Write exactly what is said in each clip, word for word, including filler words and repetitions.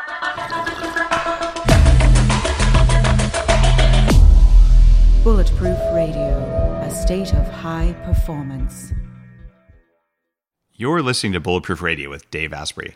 Bulletproof Radio, a state of high performance. You're listening to Bulletproof Radio with Dave Asprey.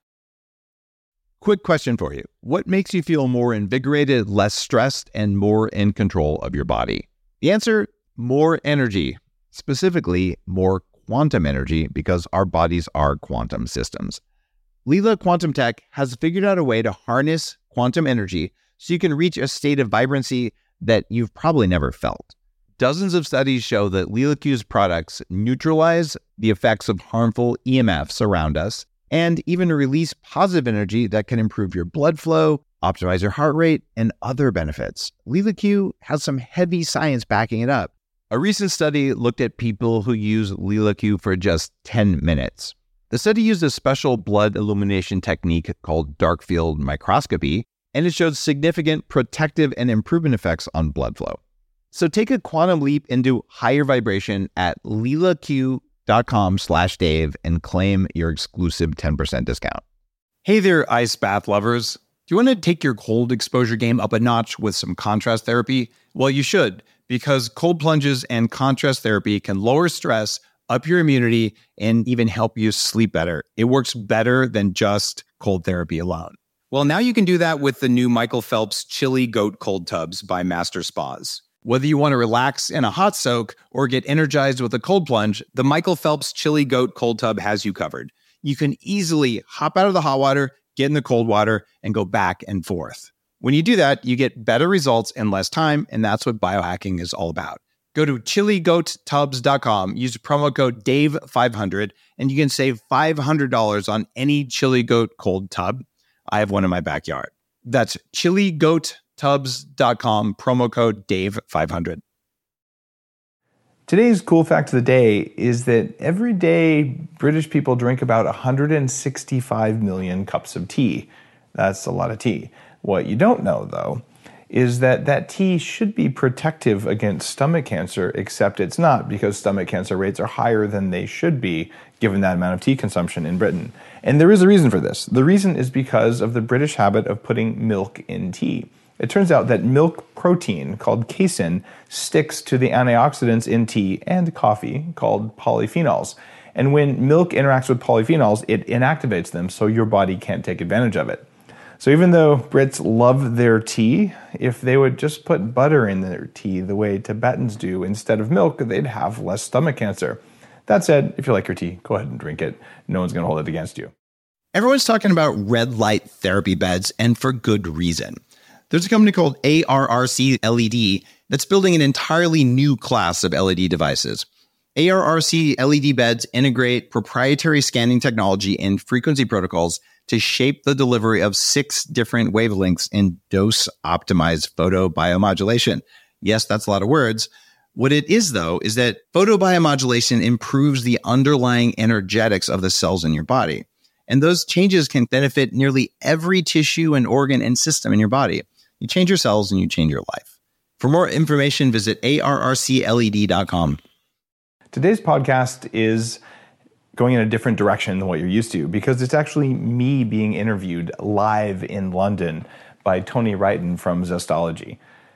Quick question for you. What makes you feel more invigorated, less stressed, and more in control of your body? The answer, more energy. Specifically, more quantum energy, because our bodies are quantum systems. Leela Quantum Tech has figured out a way to harness quantum energy so you can reach a state of vibrancy that you've probably never felt. Dozens of studies show that LeelaQ's products neutralize the effects of harmful E M Fs around us and even release positive energy that can improve your blood flow, optimize your heart rate, and other benefits. LeelaQ has some heavy science backing it up. A recent study looked at people who use LeelaQ for just ten minutes. The study used a special blood illumination technique called dark field microscopy, and it showed significant protective and improvement effects on blood flow. So take a quantum leap into higher vibration at leelaq.com slash Dave and claim your exclusive ten percent discount. Hey there, ice bath lovers. Do you want to take your cold exposure game up a notch with some contrast therapy? Well, you should, because cold plunges and contrast therapy can lower stress, up your immunity, and even help you sleep better. It works better than just cold therapy alone. Well, now you can do that with the new Michael Phelps Chili Goat Cold Tubs by Master Spas. Whether you want to relax in a hot soak or get energized with a cold plunge, the Michael Phelps Chili Goat Cold Tub has you covered. You can easily hop out of the hot water, get in the cold water, and go back and forth. When you do that, you get better results in less time, and that's what biohacking is all about. Go to chili goat tubs dot com, use promo code Dave five hundred, and you can save five hundred dollars on any Chili Goat Cold Tub. I have one in my backyard. That's chili goat tubs dot com, promo code Dave five hundred. Today's cool fact of the day is that every day British people drink about one hundred sixty-five million cups of tea. That's a lot of tea. What you don't know, though, is that that tea should be protective against stomach cancer, except it's not, because stomach cancer rates are higher than they should be given that amount of tea consumption in Britain. And there is a reason for this. The reason is because of the British habit of putting milk in tea. It turns out that milk protein, called casein, sticks to the antioxidants in tea and coffee, called polyphenols. And when milk interacts with polyphenols, it inactivates them, so your body can't take advantage of it. So even though Brits love their tea, if they would just put butter in their tea the way Tibetans do instead of milk, they'd have less stomach cancer. That said, if you like your tea, go ahead and drink it. No one's going to hold it against you. Everyone's talking about red light therapy beds, and for good reason. There's a company called A R R C L E D that's building an entirely new class of L E D devices. A R R C L E D beds integrate proprietary scanning technology and frequency protocols to shape the delivery of six different wavelengths in dose-optimized photobiomodulation. Yes, that's a lot of words. What it is, though, is that photobiomodulation improves the underlying energetics of the cells in your body. And those changes can benefit nearly every tissue and organ and system in your body. You change your cells and you change your life. For more information, visit A R R C L E D dot com. Today's podcast is going in a different direction than what you're used to, because it's actually me being interviewed live in London by Tony Wrighton from Zestology.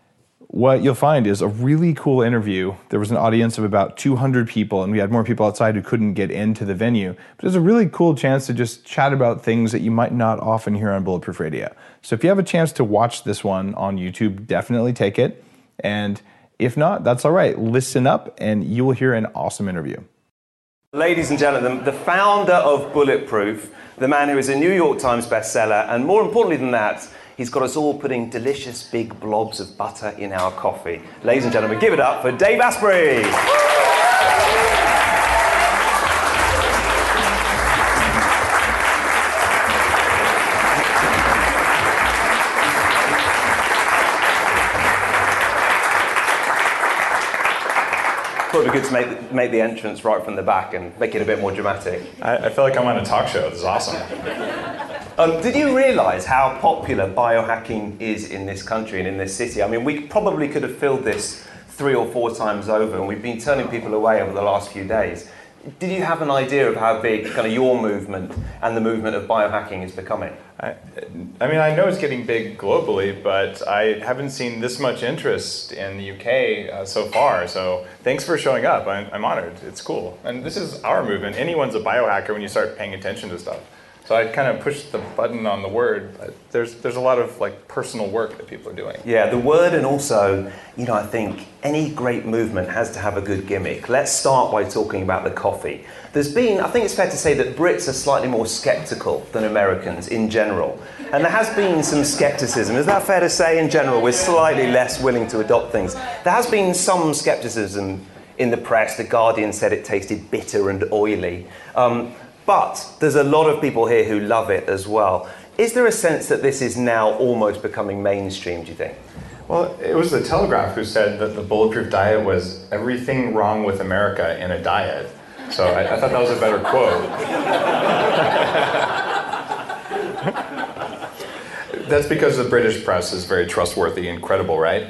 What you'll find is a really cool interview. There was an audience of about two hundred people, and we had more people outside who couldn't get into the venue. But it was a really cool chance to just chat about things that you might not often hear on Bulletproof Radio. So if you have a chance to watch this one on YouTube, definitely take it. And if not, that's all right. Listen up, and you will hear an awesome interview. Ladies and gentlemen, the founder of Bulletproof, the man who is a New York Times bestseller, and more importantly than that, he's got us all putting delicious big blobs of butter in our coffee. Ladies and gentlemen, give it up for Dave Asprey. Thought it'd be good to make, make the entrance right from the back and make it a bit more dramatic. I, I feel like I'm on a talk show. This is awesome. Um, did you realise how popular biohacking is in this country and in this city? I mean, we probably could have filled this three or four times over, and we've been turning people away over the last few days. did you have an idea of how big kind of your movement and the movement of biohacking is becoming? I, I mean, I know it's getting big globally, but I haven't seen this much interest in the U K uh, so far. So thanks for showing up. I'm, I'm honored. It's cool. And this is our movement. Anyone's a biohacker when you start paying attention to stuff. So I kind of pushed the button on the word. But there's there's a lot of like personal work that people are doing. Yeah, the word, and also, you know, I think any great movement has to have a good gimmick. Let's start by talking about the coffee. There's been, I think it's fair to say that Brits are slightly more skeptical than Americans in general. And there has been some skepticism. Is that fair to say in general? We're slightly less willing to adopt things. There has been some skepticism in the press. The Guardian said it tasted bitter and oily. Um, But there's a lot of people here who love it as well. Is there a sense that this is now almost becoming mainstream, do you think? Well, it was the Telegraph who said that the Bulletproof diet was everything wrong with America in a diet. So I, I thought that was a better quote. That's because the British press is very trustworthy and credible, right?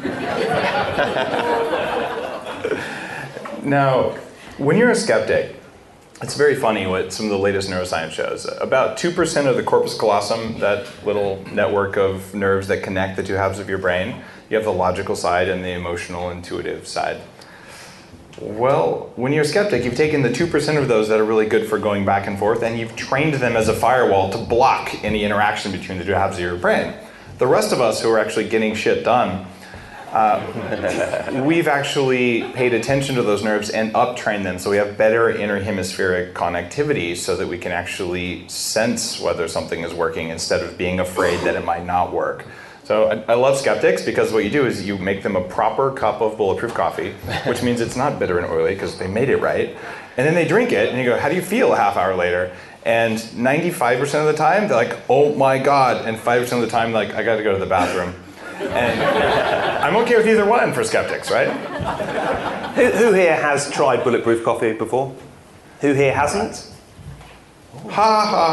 Now, when you're a skeptic, it's very funny what some of the latest neuroscience shows. About two percent of the corpus callosum, that little network of nerves that connect the two halves of your brain, you have the logical side and the emotional, intuitive side. Well, when you're a skeptic, you've taken the two percent of those that are really good for going back and forth, and you've trained them as a firewall to block any interaction between the two halves of your brain. The rest of us who are actually getting shit done, Uh, we've actually paid attention to those nerves and up-trained them, so we have better interhemispheric connectivity so that we can actually sense whether something is working instead of being afraid that it might not work. So I, I love skeptics because what you do is you make them a proper cup of Bulletproof coffee, which means it's not bitter and oily because they made it right, and then they drink it and you go, how do you feel a half hour later? And ninety-five percent of the time, they're like, oh my God, and five percent of the time, like, I gotta go to the bathroom. And I'm okay with either one for skeptics, right? Who, who here has tried Bulletproof coffee before? Who here hasn't? Ha ha.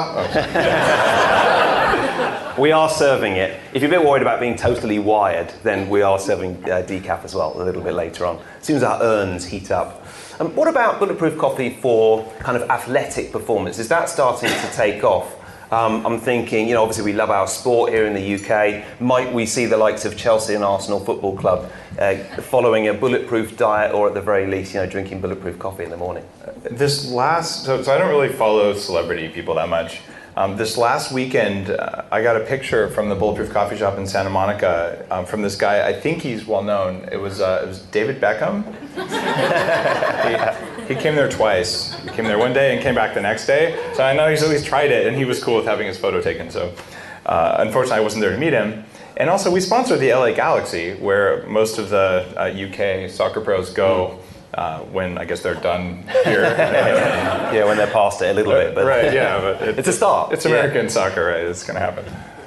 Oh. We are serving it. If you're a bit worried about being totally wired, then we are serving uh, decaf as well a little bit later on, as soon as our urns heat up. Um, what about Bulletproof coffee for kind of athletic performance? Is that starting to take off? Um, I'm thinking, you know, obviously we love our sport here in the U K. Might we see the likes of Chelsea and Arsenal Football Club uh, following a bulletproof diet, or at the very least, you know, drinking bulletproof coffee in the morning? This last, so, so I don't really follow celebrity people that much. Um, this last weekend, uh, I got a picture from the Bulletproof Coffee Shop in Santa Monica um, from this guy. I think he's well known. It was uh, it was David Beckham. he, he came there twice. He came there one day and came back the next day. So I know he's at least tried it, and he was cool with having his photo taken. So uh, unfortunately, I wasn't there to meet him. And also, we sponsor the L A Galaxy, where most of the uh, U K soccer pros go. Uh, when I guess they're done here. Yeah, when they're past it a little bit. But right, yeah. But it, it's a start. It's American yeah. soccer, right? It's going to happen.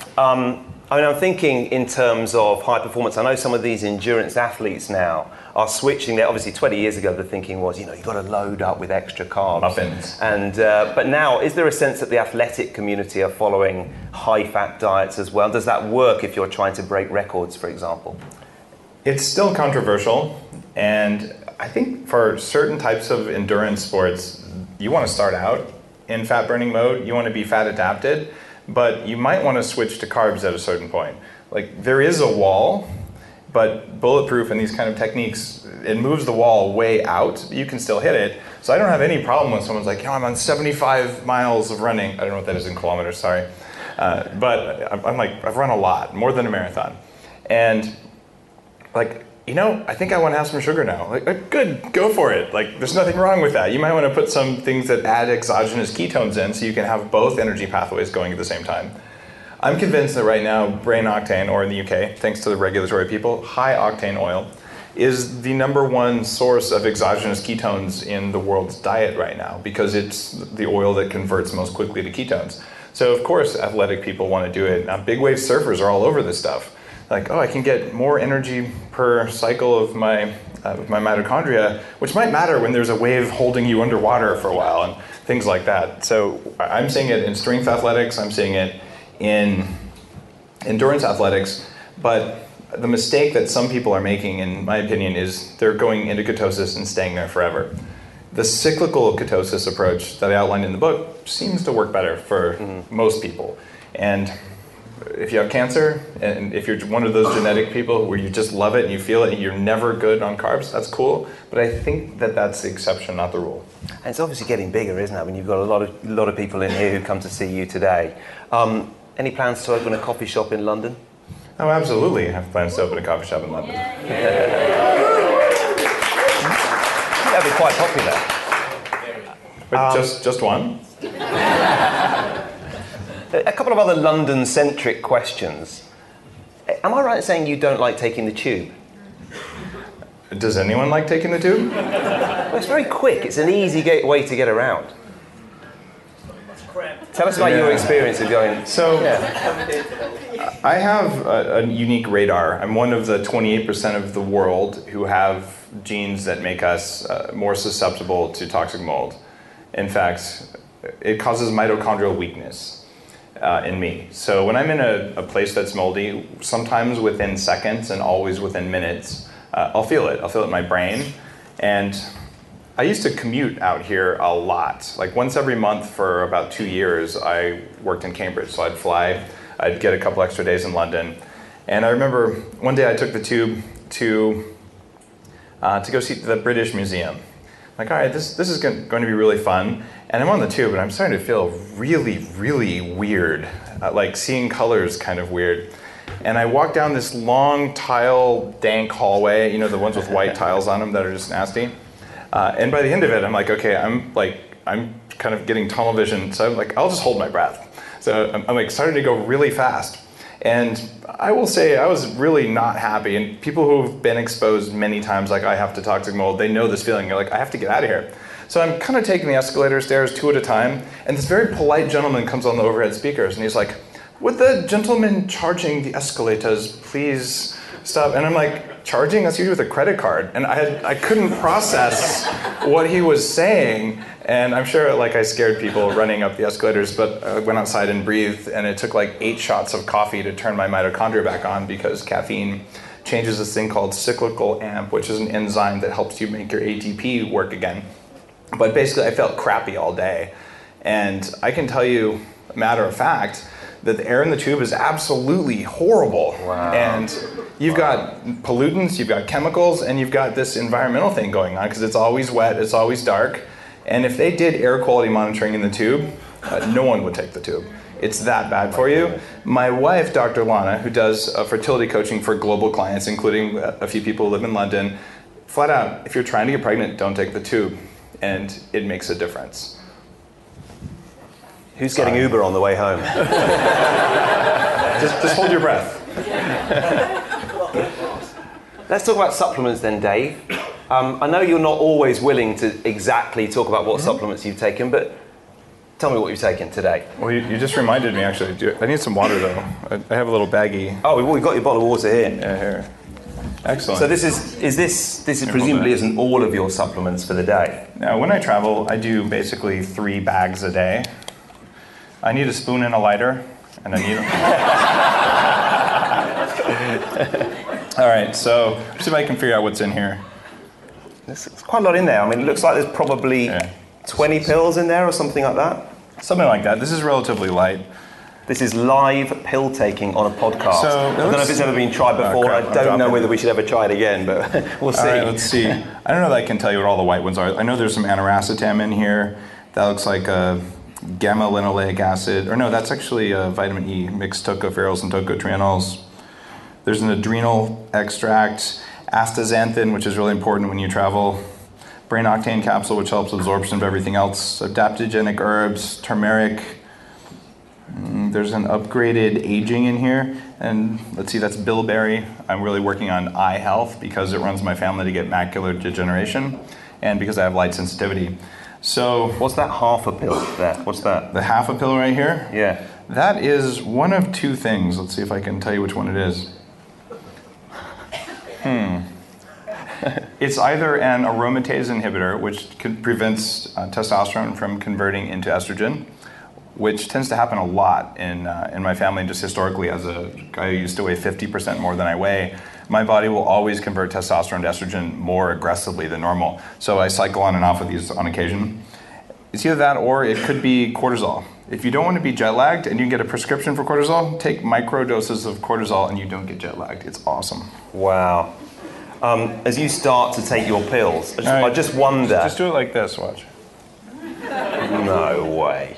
Um, I mean, I'm thinking in terms of high performance. I know some of these endurance athletes now are switching there. Obviously, twenty years ago, the thinking was, you know, you've got to load up with extra carbs. Muffins. And, uh, but now, is there a sense that the athletic community are following high-fat diets as well? Does that work if you're trying to break records, for example? It's still controversial, and I think for certain types of endurance sports, you want to start out in fat burning mode, you want to be fat adapted, but you might want to switch to carbs at a certain point. Like, there is a wall, but Bulletproof and these kind of techniques, it moves the wall way out, but you can still hit it. So I don't have any problem when someone's like, you know, I'm on seventy-five miles of running. I don't know what that is in kilometers, sorry. Uh, but I'm, I'm like, I've run a lot, more than a marathon. And like, you know, I think I want to have some sugar now. Like, like, good, go for it. Like, there's nothing wrong with that. You might want to put some things that add exogenous ketones in so you can have both energy pathways going at the same time. I'm convinced that right now, Brain Octane, or in the U K, thanks to the regulatory people, high octane oil is the number one source of exogenous ketones in the world's diet right now, because it's the oil that converts most quickly to ketones. So of course, athletic people want to do it. Now, big wave surfers are all over this stuff. Like, oh, I can get more energy per cycle of my uh, of my mitochondria, which might matter when there's a wave holding you underwater for a while and things like that. So I'm seeing it in strength athletics, I'm seeing it in endurance athletics, but the mistake that some people are making, in my opinion, is they're going into ketosis and staying there forever. the cyclical ketosis approach that I outlined in the book seems to work better for mm. most people. And if you have cancer, and if you're one of those genetic people where you just love it and you feel it and you're never good on carbs, that's cool. But I think that that's the exception, not the rule. And it's obviously getting bigger, isn't it? I mean, you've got a lot of a lot of people in here who come to see you today. Um, any plans to open a coffee shop in London? Oh, absolutely. I have plans to open a coffee shop in London. Yeah, yeah. That'd be quite popular. But um, just just one? A couple of other London-centric questions. Am I right in saying you don't like taking the tube? Does anyone like taking the tube? Well, it's very quick. It's an easy get- way to get around. Tell us about yeah. your experience of going. So, yeah. I have a, a unique radar. I'm one of the twenty-eight percent of the world who have genes that make us uh, more susceptible to toxic mold. In fact, it causes mitochondrial weakness. Uh, in me. So when I'm in a, a place that's moldy, sometimes within seconds and always within minutes, uh, I'll feel it. I'll feel it in my brain. And I used to commute out here a lot. Like once every month for about two years, I worked in Cambridge. So I'd fly, I'd get a couple extra days in London. And I remember one day I took the tube to uh, to go see the British Museum. Like, all right, this, this is going to be really fun. And I'm on the tube and I'm starting to feel really, really weird. Uh, like seeing colors kind of weird. And I walk down this long tile, dank hallway, you know, the ones with white tiles on them that are just nasty. Uh, and by the end of it, I'm like, okay, I'm like, I'm kind of getting tunnel vision. So I'm like, I'll just hold my breath. So I'm, I'm like starting to go really fast. And I will say I was really not happy. And people who've been exposed many times, like I have to toxic mold, they know this feeling. You're like, I have to get out of here. So I'm kind of taking the escalator stairs two at a time. And this very polite gentleman comes on the overhead speakers and he's like, would the gentleman charging the escalators please stop? And I'm like, charging? That's usually with a credit card. And I had, I couldn't process what he was saying. And I'm sure like I scared people running up the escalators, but I went outside and breathed, and it took like eight shots of coffee to turn my mitochondria back on because caffeine changes this thing called cyclical A M P, which is an enzyme that helps you make your A T P work again. But basically I felt crappy all day. And I can tell you, matter of fact, that the air in the tube is absolutely horrible. Wow. And you've got pollutants, you've got chemicals, and you've got this environmental thing going on because it's always wet, it's always dark. And if they did air quality monitoring in the tube, uh, no one would take the tube. It's that bad for you. My wife, Doctor Lana, who does uh, fertility coaching for global clients, including a few people who live in London, flat out, if you're trying to get pregnant, don't take the tube. And it makes a difference. Who's getting Uber on the way home? just, just hold your breath. Let's talk about supplements then, Dave. Um, I know you're not always willing to exactly talk about what mm-hmm. supplements you've taken, but tell me what you've taken today. Well, you, you just reminded me, actually. I need some water, though. I, I have a little baggie. Oh, we've got your bottle of water here. Yeah, here. Excellent. So this is, is this, this is presumably isn't all of your supplements for the day? Now, when I travel, I do basically three bags a day. I need a spoon and a lighter, and a needle. All right, so see if I can figure out what's in here. There's quite a lot in there. I mean, it looks like there's probably yeah. twenty pills in there or something like that. Something like that. This is relatively light. This is live pill taking on a podcast. So I don't know if it's ever been tried before. Oh, I don't know whether we should ever try it again, but we'll see. All right, let's see. I don't know that I can tell you what all the white ones are. I know there's some aniracetam in here. That looks like a gamma linoleic acid. Or no, that's actually a vitamin E, mixed tocopherols and tocotrienols. There's an adrenal extract, astaxanthin, which is really important when you travel, brain octane capsule, which helps absorption of everything else, adaptogenic herbs, turmeric. Mm, there's an upgraded aging in here, and let's see, that's bilberry. I'm really working on eye health because it runs my family to get macular degeneration, and because I have light sensitivity. So, what's that half a pill there? What's that? The half a pill right here? Yeah. That is one of two things. Let's see if I can tell you which one it is. Hmm. It's either an aromatase inhibitor, which can, prevents uh, testosterone from converting into estrogen, which tends to happen a lot in uh, in my family. Just historically, as a guy who used to weigh fifty percent more than I weigh, my body will always convert testosterone to estrogen more aggressively than normal. So I cycle on and off with these on occasion. It's either that or it could be cortisol. If you don't want to be jet lagged and you can get a prescription for cortisol, take micro doses of cortisol and you don't get jet lagged. It's awesome. Wow. Um, as you start to take your pills, I just, right. I just wonder. Just do it like this, watch. No way.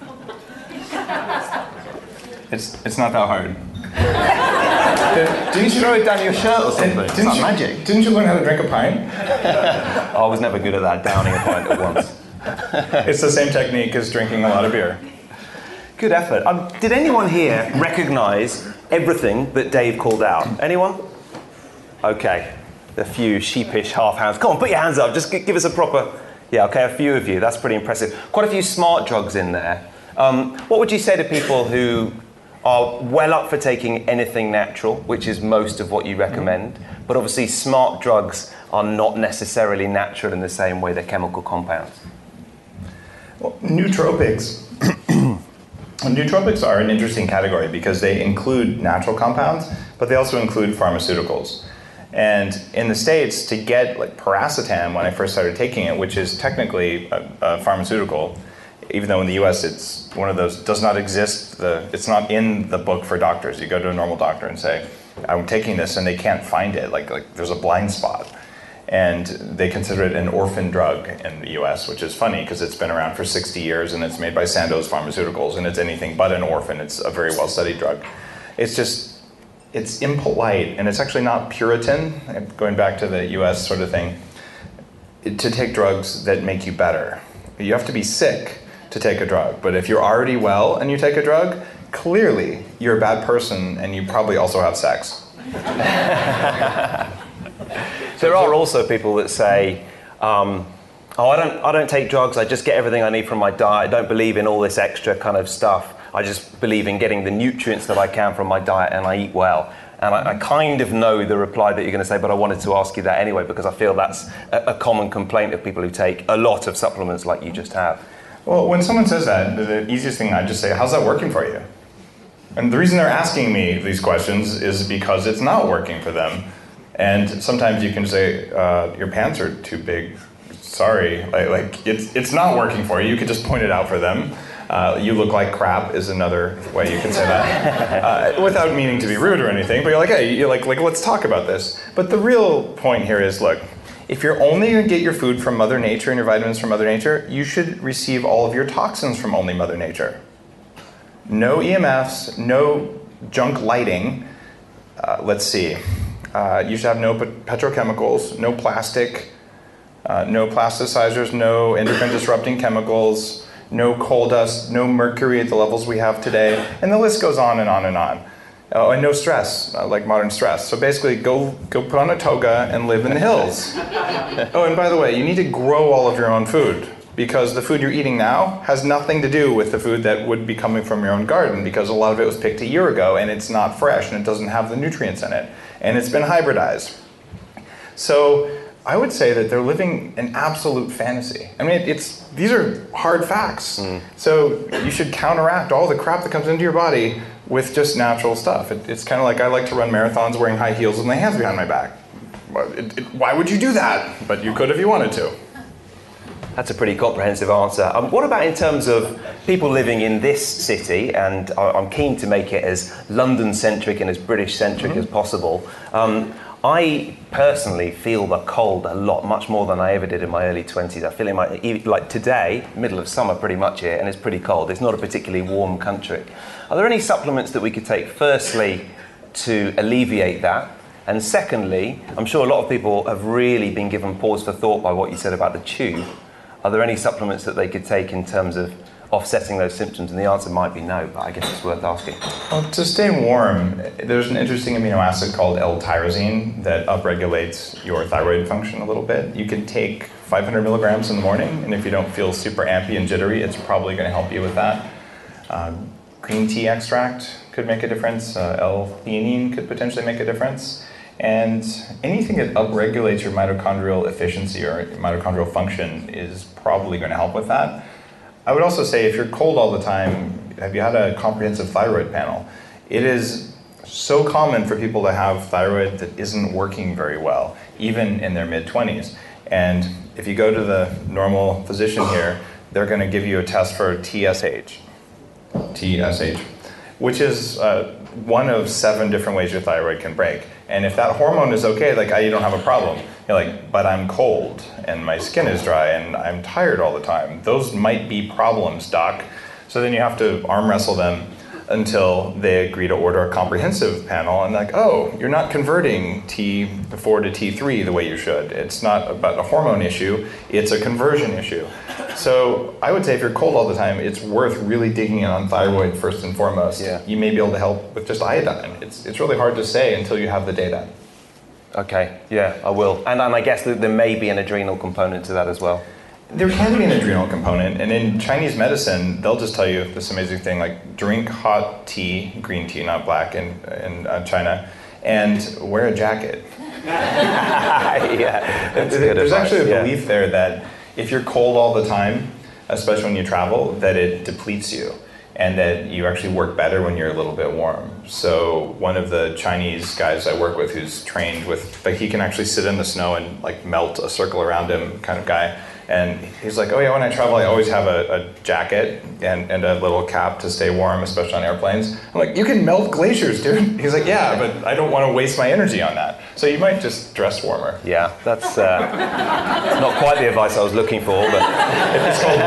It's it's not that hard. Didn't you throw it down your shirt or something? Didn't It's not you, magic. Didn't you learn how to drink a pint? I was never good at that, downing a pint at once. It's the same technique as drinking a lot of beer. Good effort. Um, did anyone here recognize everything that Dave called out? Anyone? Okay. A few sheepish half hands. Come on, put your hands up. Just g- give us a proper... Yeah, okay, a few of you. That's pretty impressive. Quite a few smart drugs in there. Um, what would you say to people who are well up for taking anything natural, which is most of what you recommend, but obviously smart drugs are not necessarily natural in the same way they're chemical compounds? Well, nootropics. Nootropics are an interesting category because they include natural compounds, but they also include pharmaceuticals. And in the States, to get like piracetam, when I first started taking it, which is technically a, a pharmaceutical, even though in the U S it's one of those, does not exist, the, it's not in the book for doctors. You go to a normal doctor and say, I'm taking this, and they can't find it, like, like there's a blind spot. And they consider it an orphan drug in the U S, which is funny because it's been around for sixty years and it's made by Sandoz Pharmaceuticals, and it's anything but an orphan. It's a very well-studied drug. It's just, it's impolite, and it's actually not Puritan, going back to the U S sort of thing, to take drugs that make you better. You have to be sick to take a drug, but if you're already well and you take a drug, clearly you're a bad person and you probably also have sex. There are also people that say, um, oh, I don't, I don't take drugs, I just get everything I need from my diet, I don't believe in all this extra kind of stuff. I just believe in getting the nutrients that I can from my diet, and I eat well. And I, I kind of know the reply that you're going to say, but I wanted to ask you that anyway, because I feel that's a, a common complaint of people who take a lot of supplements like you just have. Well, when someone says that, the easiest thing I just say, how's that working for you? And the reason they're asking me these questions is because it's not working for them. And sometimes you can say, uh, your pants are too big. Sorry, like, like it's it's not working for you. You could just point it out for them. Uh, you look like crap is another way you can say that, uh, without meaning to be rude or anything. But you're like, hey, you're like, like, let's talk about this. But the real point here is, look, if you're only going to get your food from Mother Nature and your vitamins from Mother Nature, you should receive all of your toxins from only Mother Nature. No E M Fs, no junk lighting. Uh, let's see. Uh, you should have no petrochemicals, no plastic, uh, no plasticizers, no endocrine disrupting chemicals, no coal dust, no mercury at the levels we have today, and the list goes on and on and on. Oh, and no stress, uh, like modern stress. So basically, go go put on a toga and live in the hills. Oh, and by the way, you need to grow all of your own food, because the food you're eating now has nothing to do with the food that would be coming from your own garden, because a lot of it was picked a year ago, and it's not fresh, and it doesn't have the nutrients in it, and it's been hybridized. So I would say that they're living an absolute fantasy. I mean, it, it's these are hard facts. Mm. So you should counteract all the crap that comes into your body with just natural stuff. It, it's kind of like I like to run marathons wearing high heels with my hands behind my back. It, it, why would you do that? But you could if you wanted to. That's a pretty comprehensive answer. Um, what about in terms of people living in this city, and I, I'm keen to make it as London-centric and as British-centric mm-hmm. as possible. Um, I personally feel the cold a lot, much more than I ever did in my early twenties. I feel in my, like today, middle of summer pretty much here, and it's pretty cold. It's not a particularly warm country. Are there any supplements that we could take, firstly, to alleviate that? And secondly, I'm sure a lot of people have really been given pause for thought by what you said about the tube. Are there any supplements that they could take in terms of offsetting those symptoms? And the answer might be no, but I guess it's worth asking. Well, to stay warm, there's an interesting amino acid called L-tyrosine that upregulates your thyroid function a little bit. You can take five hundred milligrams in the morning, and if you don't feel super ampy and jittery, it's probably going to help you with that. Uh, green tea extract could make a difference. Uh, L-theanine could potentially make a difference. And anything that upregulates your mitochondrial efficiency or mitochondrial function is probably going to help with that. I would also say if you're cold all the time, have you had a comprehensive thyroid panel? It is so common for people to have thyroid that isn't working very well, even in their mid-twenties. And if you go to the normal physician here, they're going to give you a test for T S H, T S H, which is uh, one of seven different ways your thyroid can break. And if that hormone is okay, like, ah, you don't have a problem. You're like, but I'm cold, and my skin is dry, and I'm tired all the time. Those might be problems, doc. So then you have to arm wrestle them until they agree to order a comprehensive panel, and like, oh, you're not converting T four to T three the way you should. It's not about a hormone issue, it's a conversion issue. So I would say if you're cold all the time, it's worth really digging in on thyroid first and foremost. Yeah. You may be able to help with just iodine. It's, it's really hard to say until you have the data. Okay, yeah, I will. And, and I guess that there may be an adrenal component to that as well. There can be an adrenal component, and in Chinese medicine, they'll just tell you this amazing thing, like drink hot tea, green tea, not black, in, in uh, China, and wear a jacket. Yeah, that's good There's advice, actually a yeah. belief there that if you're cold all the time, especially when you travel, that it depletes you, and that you actually work better when you're a little bit warm. So one of the Chinese guys I work with who's trained with, like, he can actually sit in the snow and like melt a circle around him kind of guy. And he's like, oh yeah, when I travel, I always have a, a jacket and, and a little cap to stay warm, especially on airplanes. I'm like, you can melt glaciers, dude. He's like, yeah, but I don't want to waste my energy on that. So you might just dress warmer. Yeah, that's uh, not quite the advice I was looking for, but It's called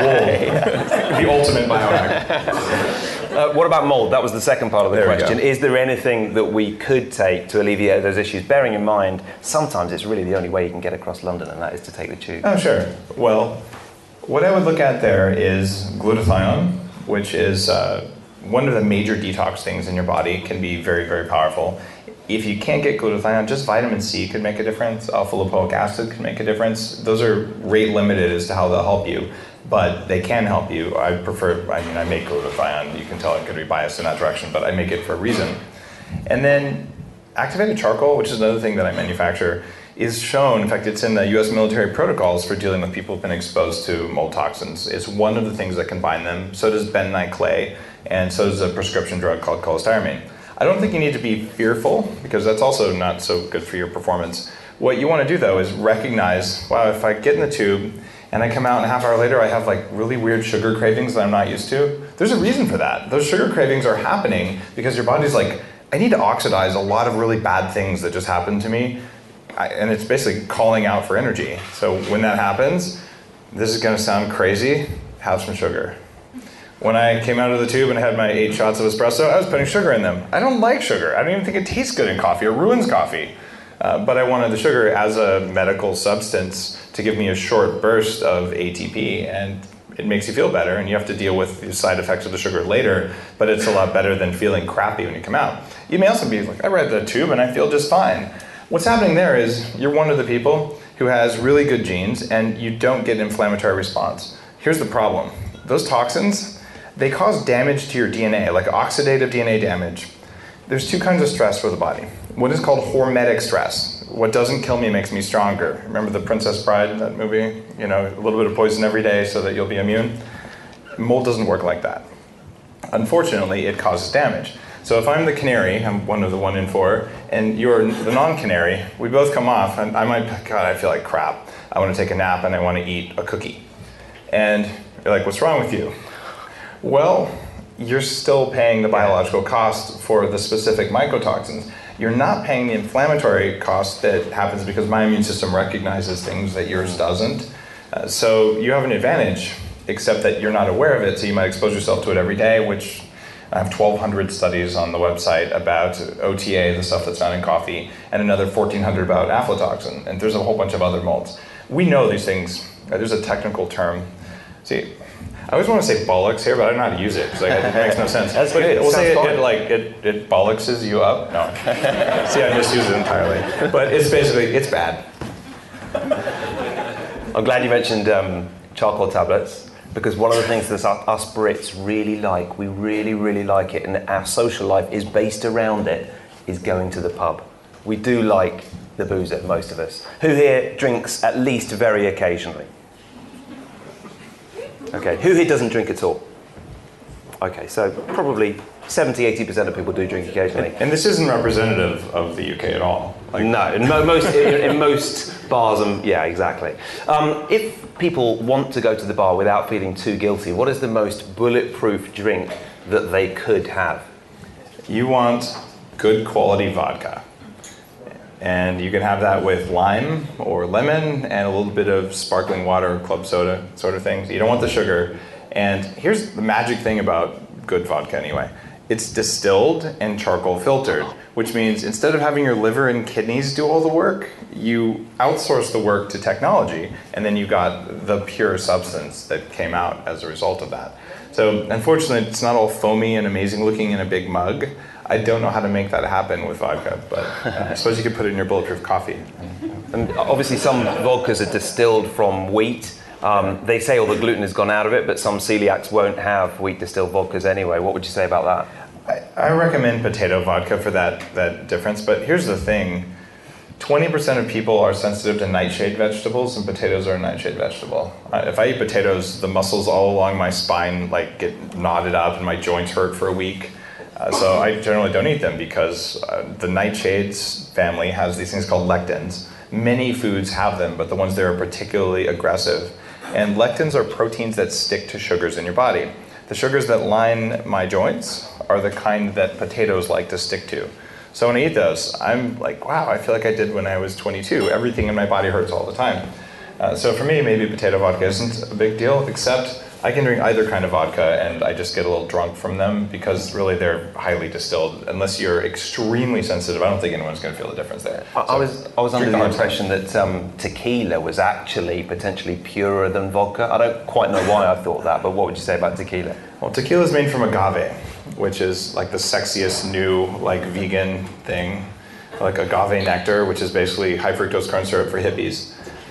wool. The ultimate biohack. Uh, what about mold? That was the second part of the There we question. go. Is there anything that we could take to alleviate those issues? Bearing in mind, sometimes it's really the only way you can get across London, and that is to take the tube. Oh, sure. Well, what I would look at there is glutathione, which is uh, one of the major detox things in your body, can be very, very powerful. If you can't get glutathione, just vitamin C could make a difference. Alpha-lipoic acid could make a difference. Those are rate limited as to how they'll help you, but they can help you. I prefer, I mean, I make glutathione. You can tell I'm going to be biased in that direction, but I make it for a reason. And then activated charcoal, which is another thing that I manufacture, is shown, in fact, it's in the U S military protocols for dealing with people who've been exposed to mold toxins. It's one of the things that can bind them. So does bentonite clay, and so does a prescription drug called cholestyramine. I don't think you need to be fearful, because that's also not so good for your performance. What you want to do, though, is recognize, wow, if I get in the tube and I come out and a half hour later I have like really weird sugar cravings that I'm not used to, there's a reason for that. Those sugar cravings are happening because your body's like, I need to oxidize a lot of really bad things that just happened to me. I, and it's basically calling out for energy. So when that happens, this is going to sound crazy, have some sugar. When I came out of the tube and had my eight shots of espresso, I was putting sugar in them. I don't like sugar. I don't even think it tastes good in coffee. It ruins coffee. Uh, but I wanted the sugar as a medical substance to give me a short burst of A T P, and it makes you feel better, and you have to deal with the side effects of the sugar later, but it's a lot better than feeling crappy when you come out. You may also be like, I read the tube and I feel just fine. What's happening there is you're one of the people who has really good genes and you don't get an inflammatory response. Here's the problem. Those toxins, they cause damage to your D N A, like oxidative D N A damage. There's two kinds of stress for the body. One is called hormetic stress. What doesn't kill me makes me stronger. Remember the Princess Bride, that movie? You know, a little bit of poison every day so that you'll be immune. Mold doesn't work like that. Unfortunately, it causes damage. So if I'm the canary, I'm one of the one in four, and you're the non-canary, we both come off, and I might, God, I feel like crap. I want to take a nap and I want to eat a cookie. And you're like, what's wrong with you? Well, you're still paying the biological cost for the specific mycotoxins. You're not paying the inflammatory cost that happens because my immune system recognizes things that yours doesn't. Uh, so you have an advantage, except that you're not aware of it, so you might expose yourself to it every day, which I have twelve hundred studies on the website about O T A, the stuff that's found in coffee, and another fourteen hundred about aflatoxin, and there's a whole bunch of other molds. We know these things. Uh, there's a technical term. See, I always want to say bollocks here, but I don't know how to use it because like, it makes no sense. That's but good. We'll It say it, sounds it fun. like it, it bollockses you up. No, see, I misuse it entirely. But it's basically it's bad. I'm glad you mentioned um, charcoal tablets, because one of the things that us, us Brits really like, we really, really like it, and our social life is based around it, is going to the pub. We do like the boozer, most of us. Who here drinks at least very occasionally? Okay, who here doesn't drink at all? Okay, so probably seventy, eighty percent of people do drink occasionally. And this isn't representative of the U K at all. Like, no, in mo- most in, in most bars, and yeah, exactly. Um, if people want to go to the bar without feeling too guilty, what is the most bulletproof drink that they could have? You want good quality vodka. And you can have that with lime or lemon and a little bit of sparkling water, club soda sort of things. You don't want the sugar. And here's the magic thing about good vodka anyway. It's distilled and charcoal filtered, which means instead of having your liver and kidneys do all the work, you outsource the work to technology, and then you got the pure substance that came out as a result of that. So unfortunately, it's not all foamy and amazing looking in a big mug. I don't know how to make that happen with vodka, but uh, I suppose you could put it in your bulletproof coffee. And obviously some vodkas are distilled from wheat. Um, they say all the gluten has gone out of it, but some celiacs won't have wheat distilled vodkas anyway. What would you say about that? I, I recommend potato vodka for that, that difference, but here's the thing. twenty percent of people are sensitive to nightshade vegetables, and potatoes are a nightshade vegetable. Uh, if I eat potatoes, the muscles all along my spine like get knotted up and my joints hurt for a week. Uh, so I generally don't eat them because uh, the nightshades family has these things called lectins. Many foods have them, but the ones that are particularly aggressive. And lectins are proteins that stick to sugars in your body. The sugars that line my joints are the kind that potatoes like to stick to. So when I eat those, I'm like, wow, I feel like I did when I was twenty-two. Everything in my body hurts all the time. Uh, so for me, maybe potato vodka isn't a big deal, except I can drink either kind of vodka and I just get a little drunk from them because really they're highly distilled. Unless you're extremely sensitive, I don't think anyone's going to feel the difference there. I, so, I was I was under the the impression that um, tequila was actually potentially purer than vodka. I don't quite know why I thought that, but what would you say about tequila? Well, tequila is made from agave, which is like the sexiest new like vegan thing, like agave nectar, which is basically high fructose corn syrup for hippies.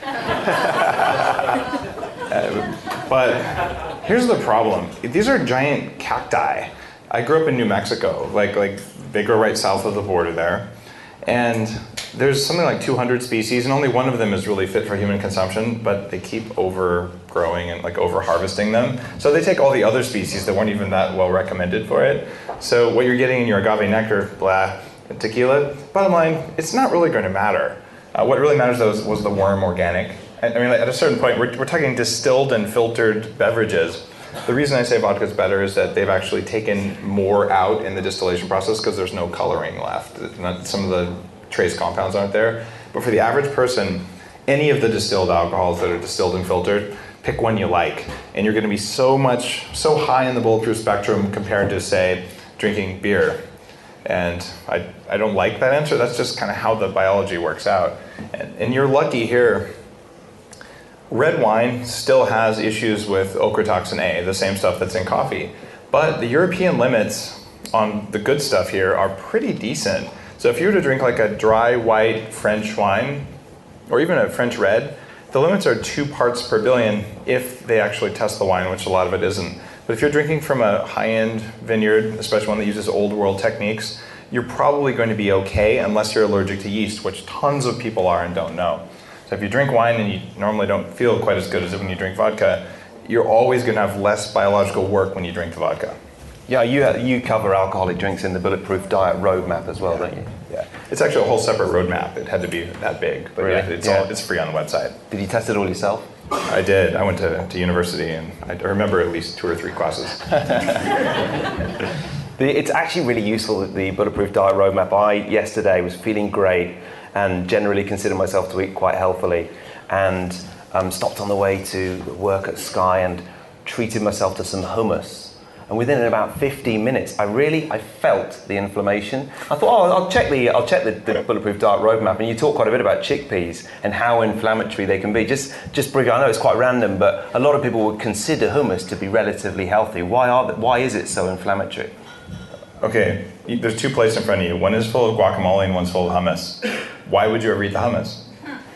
uh, but here's the problem. These are giant cacti. I grew up in New Mexico, like like they grow right south of the border there. And there's something like two hundred species, and only one of them is really fit for human consumption, but they keep overgrowing and like over-harvesting them. So they take all the other species that weren't even that well recommended for it. So what you're getting in your agave nectar, blah, tequila, bottom line, it's not really going to matter. Uh, what really matters though was, was the worm organic. I, I mean, like, at a certain point, we're, we're talking distilled and filtered beverages. The reason I say vodka is better is that they've actually taken more out in the distillation process because there's no coloring left. Not, some of the trace compounds aren't there. But for the average person, any of the distilled alcohols that are distilled and filtered, pick one you like. And you're going to be so much, so high in the bulletproof spectrum compared to, say, drinking beer. And I, I don't like that answer. That's just kind of how the biology works out. And, and you're lucky here. Red wine still has issues with ochratoxin A, the same stuff that's in coffee. But the European limits on the good stuff here are pretty decent. So if you were to drink like a dry white French wine, or even a French red, the limits are two parts per billion if they actually test the wine, which a lot of it isn't. But if you're drinking from a high-end vineyard, especially one that uses old world techniques, you're probably going to be okay unless you're allergic to yeast, which tons of people are and don't know. So if you drink wine and you normally don't feel quite as good as when you drink vodka, you're always going to have less biological work when you drink the vodka. Yeah, you you cover alcoholic drinks in the Bulletproof Diet roadmap as well, yeah. don't you? Yeah, it's actually a whole separate roadmap. It had to be that big, but really? yeah, it's yeah. all it's free on the website. Did you test it all yourself? I did. I went to, to university and I remember at least two or three classes. It's actually really useful, the Bulletproof Diet roadmap. I yesterday was feeling great and generally consider myself to eat quite healthily, and um, stopped on the way to work at Sky and treated myself to some hummus. And within about fifteen minutes, I really, I felt the inflammation. I thought, oh, I'll check the, I'll check the, the Bulletproof Diet roadmap. And you talk quite a bit about chickpeas and how inflammatory they can be. Just, just briefly, I know it's quite random, but a lot of people would consider hummus to be relatively healthy. Why are, they, why is it so inflammatory? Okay, there's two plates in front of you. One is full of guacamole and one's full of hummus. Why would you ever eat the hummus?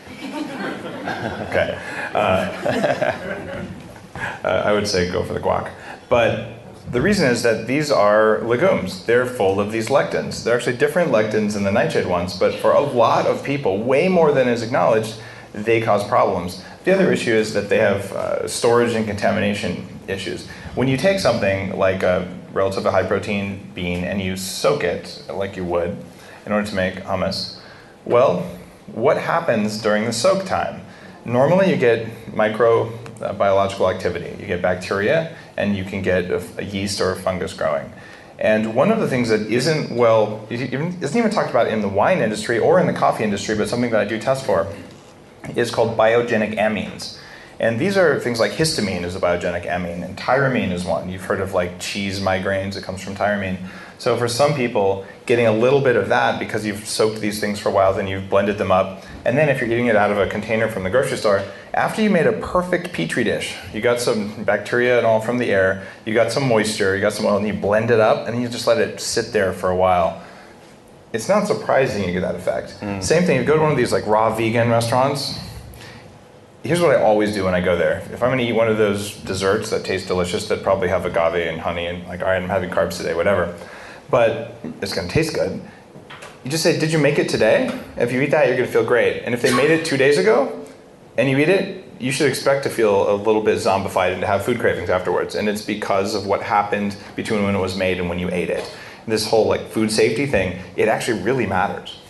Okay. Uh, uh, I would say go for the guac. But the reason is that these are legumes. They're full of these lectins. They're actually different lectins than the nightshade ones, but for a lot of people, way more than is acknowledged, they cause problems. The other issue is that they have uh, storage and contamination issues. When you take something like a relatively high protein bean and you soak it like you would in order to make hummus, well, what happens during the soak time? Normally you get microbiological activity. You get bacteria and you can get a, a yeast or a fungus growing. And one of the things that isn't well, isn't even talked about in the wine industry or in the coffee industry, but something that I do test for, is called biogenic amines. And these are things like histamine is a biogenic amine, and tyramine is one. You've heard of like cheese migraines, it comes from tyramine. So for some people, getting a little bit of that because you've soaked these things for a while, then you've blended them up, and then if you're eating it out of a container from the grocery store, after you made a perfect petri dish, you got some bacteria and all from the air, you got some moisture, you got some oil, and you blend it up, and then you just let it sit there for a while. It's not surprising you get that effect. Mm. Same thing, if you go to one of these like raw vegan restaurants, here's what I always do when I go there. If I'm gonna eat one of those desserts that taste delicious, that probably have agave and honey, and like, all right, I'm having carbs today, whatever, but it's gonna taste good, you just say, did you make it today? If you eat that, you're gonna feel great. And if they made it two days ago, and you eat it, you should expect to feel a little bit zombified and to have food cravings afterwards. And it's because of what happened between when it was made and when you ate it. This whole like food safety thing, it actually really matters.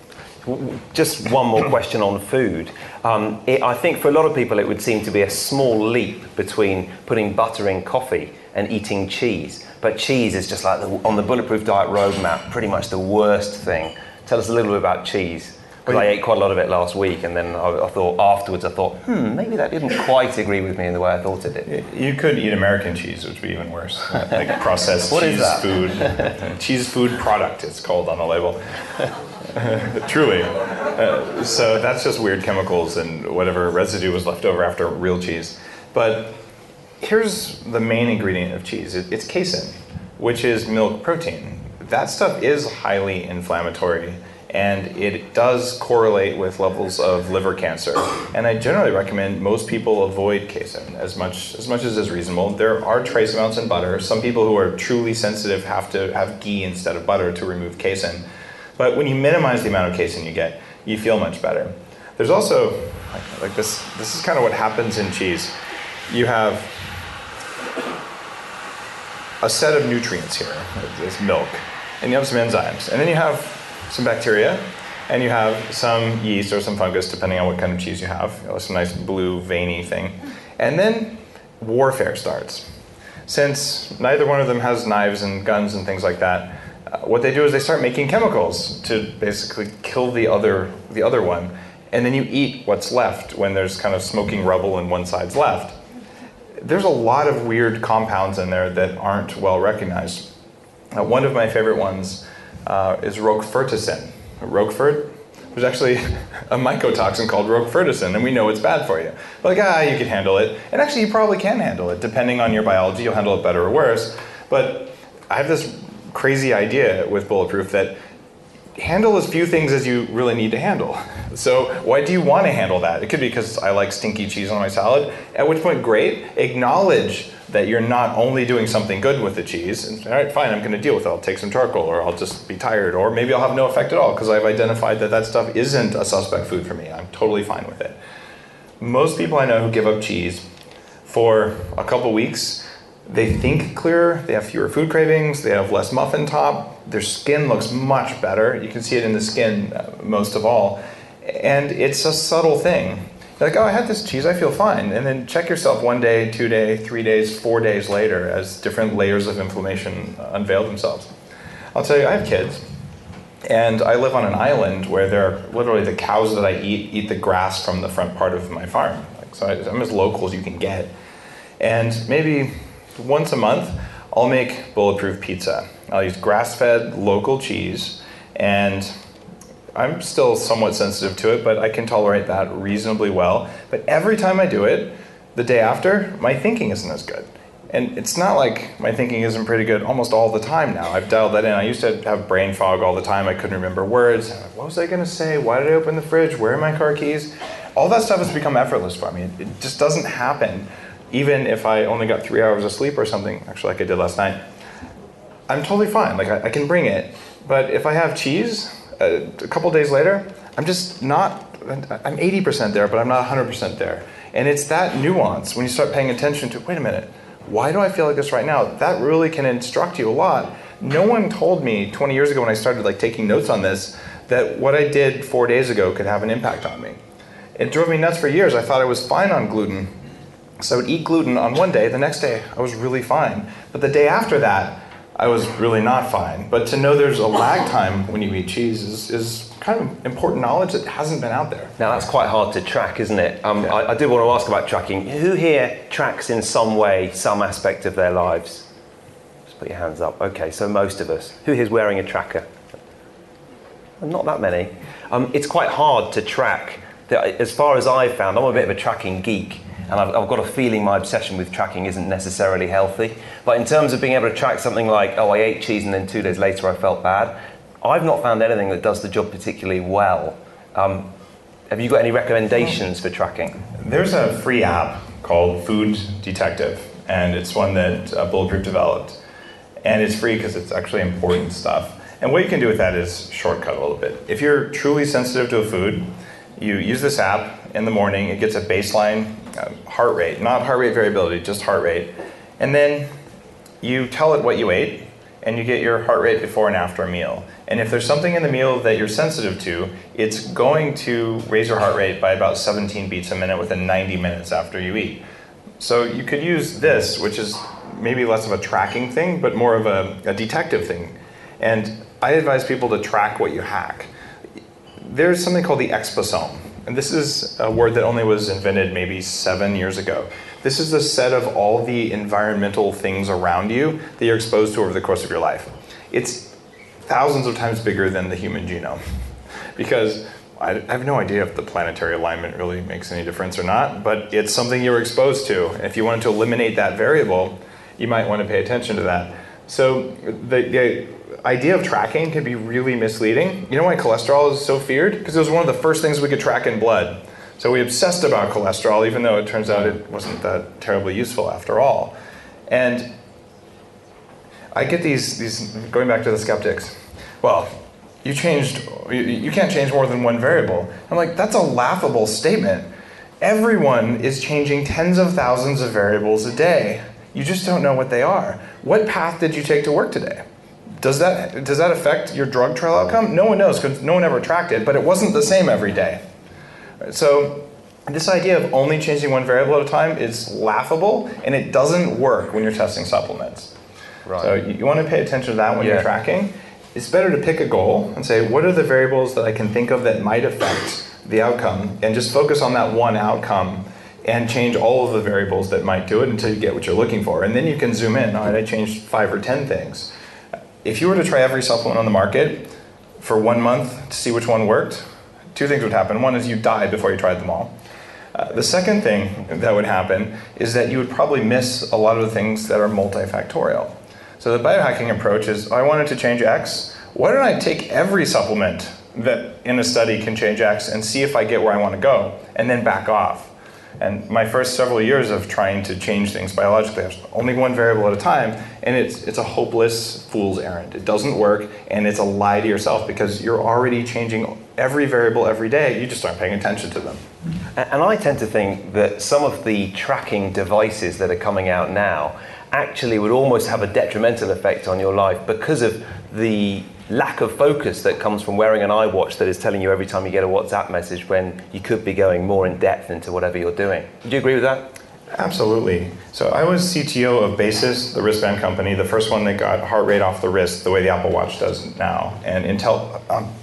Just one more question on food. Um, it, I think for a lot of people it would seem to be a small leap between putting butter in coffee and eating cheese. But cheese is just like the, on the Bulletproof Diet roadmap, pretty much the worst thing. Tell us a little bit about cheese. Because I ate quite a lot of it last week, and then I, I thought afterwards, I thought, hmm, maybe that didn't quite agree with me in the way I thought it did. You could eat American cheese, which would be even worse. Like processed what cheese is that? food. Cheese food product, it's called on the label. Truly. Uh, so that's just weird chemicals and whatever residue was left over after real cheese. But here's the main ingredient of cheese. It, it's casein, which is milk protein. That stuff is highly inflammatory, and it does correlate with levels of liver cancer. And I generally recommend most people avoid casein as much as much as is reasonable. There are trace amounts in butter. Some people who are truly sensitive have to have ghee instead of butter to remove casein. But when you minimize the amount of casein you get, you feel much better. There's also, like, like this, this is kind of what happens in cheese. You have a set of nutrients here, this milk, and you have some enzymes, and then you have some bacteria, and you have some yeast or some fungus, depending on what kind of cheese you have. You know, some nice blue, veiny thing. And then warfare starts. Since neither one of them has knives and guns and things like that, uh, what they do is they start making chemicals to basically kill the other, the other one. And then you eat what's left when there's kind of smoking rubble and one side's left. There's a lot of weird compounds in there that aren't well recognized. Uh, one of my favorite ones Uh, is roquefurticin. Roquefort, there's actually a mycotoxin called roquefurticin, and we know it's bad for you. But like, ah, you can handle it. And actually, you probably can handle it. Depending on your biology, you'll handle it better or worse. But I have this crazy idea with Bulletproof that handle as few things as you really need to handle. So why do you want to handle that? It could be because I like stinky cheese on my salad, at which point, great, acknowledge that you're not only doing something good with the cheese, and all right, fine, I'm gonna deal with it. I'll take some charcoal, or I'll just be tired, or maybe I'll have no effect at all because I've identified that that stuff isn't a suspect food for me. I'm totally fine with it. Most people I know who give up cheese for a couple weeks, they think clearer, they have fewer food cravings, they have less muffin top, their skin looks much better. You can see it in the skin uh, most of all. And it's a subtle thing. You're like, oh, I had this cheese, I feel fine. And then check yourself one day, two days, three days, four days later as different layers of inflammation unveil themselves. I'll tell you, I have kids. And I live on an island where they're literally the cows that I eat, eat the grass from the front part of my farm. Like, so I, I'm as local as you can get. And maybe once a month, I'll make Bulletproof pizza. I'll use grass-fed local cheese, and I'm still somewhat sensitive to it, but I can tolerate that reasonably well. But every time I do it, the day after, my thinking isn't as good. And it's not like my thinking isn't pretty good almost all the time now. I've dialed that in. I used to have brain fog all the time. I couldn't remember words. What was I gonna say? Why did I open the fridge? Where are my car keys? All that stuff has become effortless for me. It just doesn't happen. Even if I only got three hours of sleep or something, actually like I did last night, I'm totally fine. Like I, I can bring it. But if I have cheese, uh, a couple days later, I'm just not, I'm eighty percent there, but I'm not one hundred percent there. And it's that nuance when you start paying attention to, wait a minute, why do I feel like this right now? That really can instruct you a lot. No one told me twenty years ago when I started like taking notes on this that what I did four days ago could have an impact on me. It drove me nuts for years. I thought I was fine on gluten. So I would eat gluten on one day, the next day I was really fine. But the day after that, I was really not fine. But to know there's a lag time when you eat cheese is, is kind of important knowledge that hasn't been out there. Now that's quite hard to track, isn't it? Um, Yeah. I, I did want to ask about tracking. Who here tracks in some way, some aspect of their lives? Just put your hands up. Okay, so most of us. Who here's wearing a tracker? Not that many. Um, it's quite hard to track. As far as I've found, I'm a bit of a tracking geek. And I've, I've got a feeling my obsession with tracking isn't necessarily healthy. But in terms of being able to track something like, oh, I ate cheese and then two days later I felt bad, I've not found anything that does the job particularly well. Um, have you got any recommendations for tracking? There's a free app called Food Detective, and it's one that uh, Bulletproof developed. And it's free because it's actually important stuff. And what you can do with that is shortcut a little bit. If you're truly sensitive to a food, you use this app in the morning. It gets a baseline uh, heart rate, not heart rate variability, just heart rate. And then you tell it what you ate, and you get your heart rate before and after a meal. And if there's something in the meal that you're sensitive to, it's going to raise your heart rate by about seventeen beats a minute within ninety minutes after you eat. So you could use this, which is maybe less of a tracking thing, but more of a, a detective thing. And I advise people to track what you hack. There's something called the exposome. And this is a word that only was invented maybe seven years ago. This is the set of all the environmental things around you that you're exposed to over the course of your life. It's thousands of times bigger than the human genome. Because I have no idea if the planetary alignment really makes any difference or not, but it's something you're exposed to. If you wanted to eliminate that variable, you might want to pay attention to that. So the, the idea of tracking can be really misleading. You know why cholesterol is so feared? Because it was one of the first things we could track in blood. So we obsessed about cholesterol, even though it turns out it wasn't that terribly useful after all. And I get these, these going back to the skeptics, well, you changed, you, you can't change more than one variable. I'm like, that's a laughable statement. Everyone is changing tens of thousands of variables a day. You just don't know what they are. What path did you take to work today? Does that, does that affect your drug trial outcome? No one knows because no one ever tracked it, but it wasn't the same every day. So this idea of only changing one variable at a time is laughable, and it doesn't work when you're testing supplements. Right. So you, you want to pay attention to that when yeah. you're tracking. It's better to pick a goal and say, what are the variables that I can think of that might affect the outcome, and just focus on that one outcome and change all of the variables that might do it until you get what you're looking for. And then you can zoom in. All right, I changed five or ten things. If you were to try every supplement on the market for one month to see which one worked, two things would happen. One is you died before you tried them all. Uh, the second thing that would happen is that you would probably miss a lot of the things that are multifactorial. So the biohacking approach is, I wanted to change X. Why don't I take every supplement that in a study can change X and see if I get where I want to go, and then back off. And my first several years of trying to change things biologically, I was only one variable at a time, and it's it's a hopeless fool's errand. It doesn't work, and it's a lie to yourself because you're already changing every variable every day. You just aren't paying attention to them. And I tend to think that some of the tracking devices that are coming out now actually would almost have a detrimental effect on your life because of the lack of focus that comes from wearing an iWatch that is telling you every time you get a WhatsApp message when you could be going more in depth into whatever you're doing. Do you agree with that? Absolutely. So I was C T O of Basis, the wristband company, the first one that got heart rate off the wrist the way the Apple Watch does now. And Intel, um,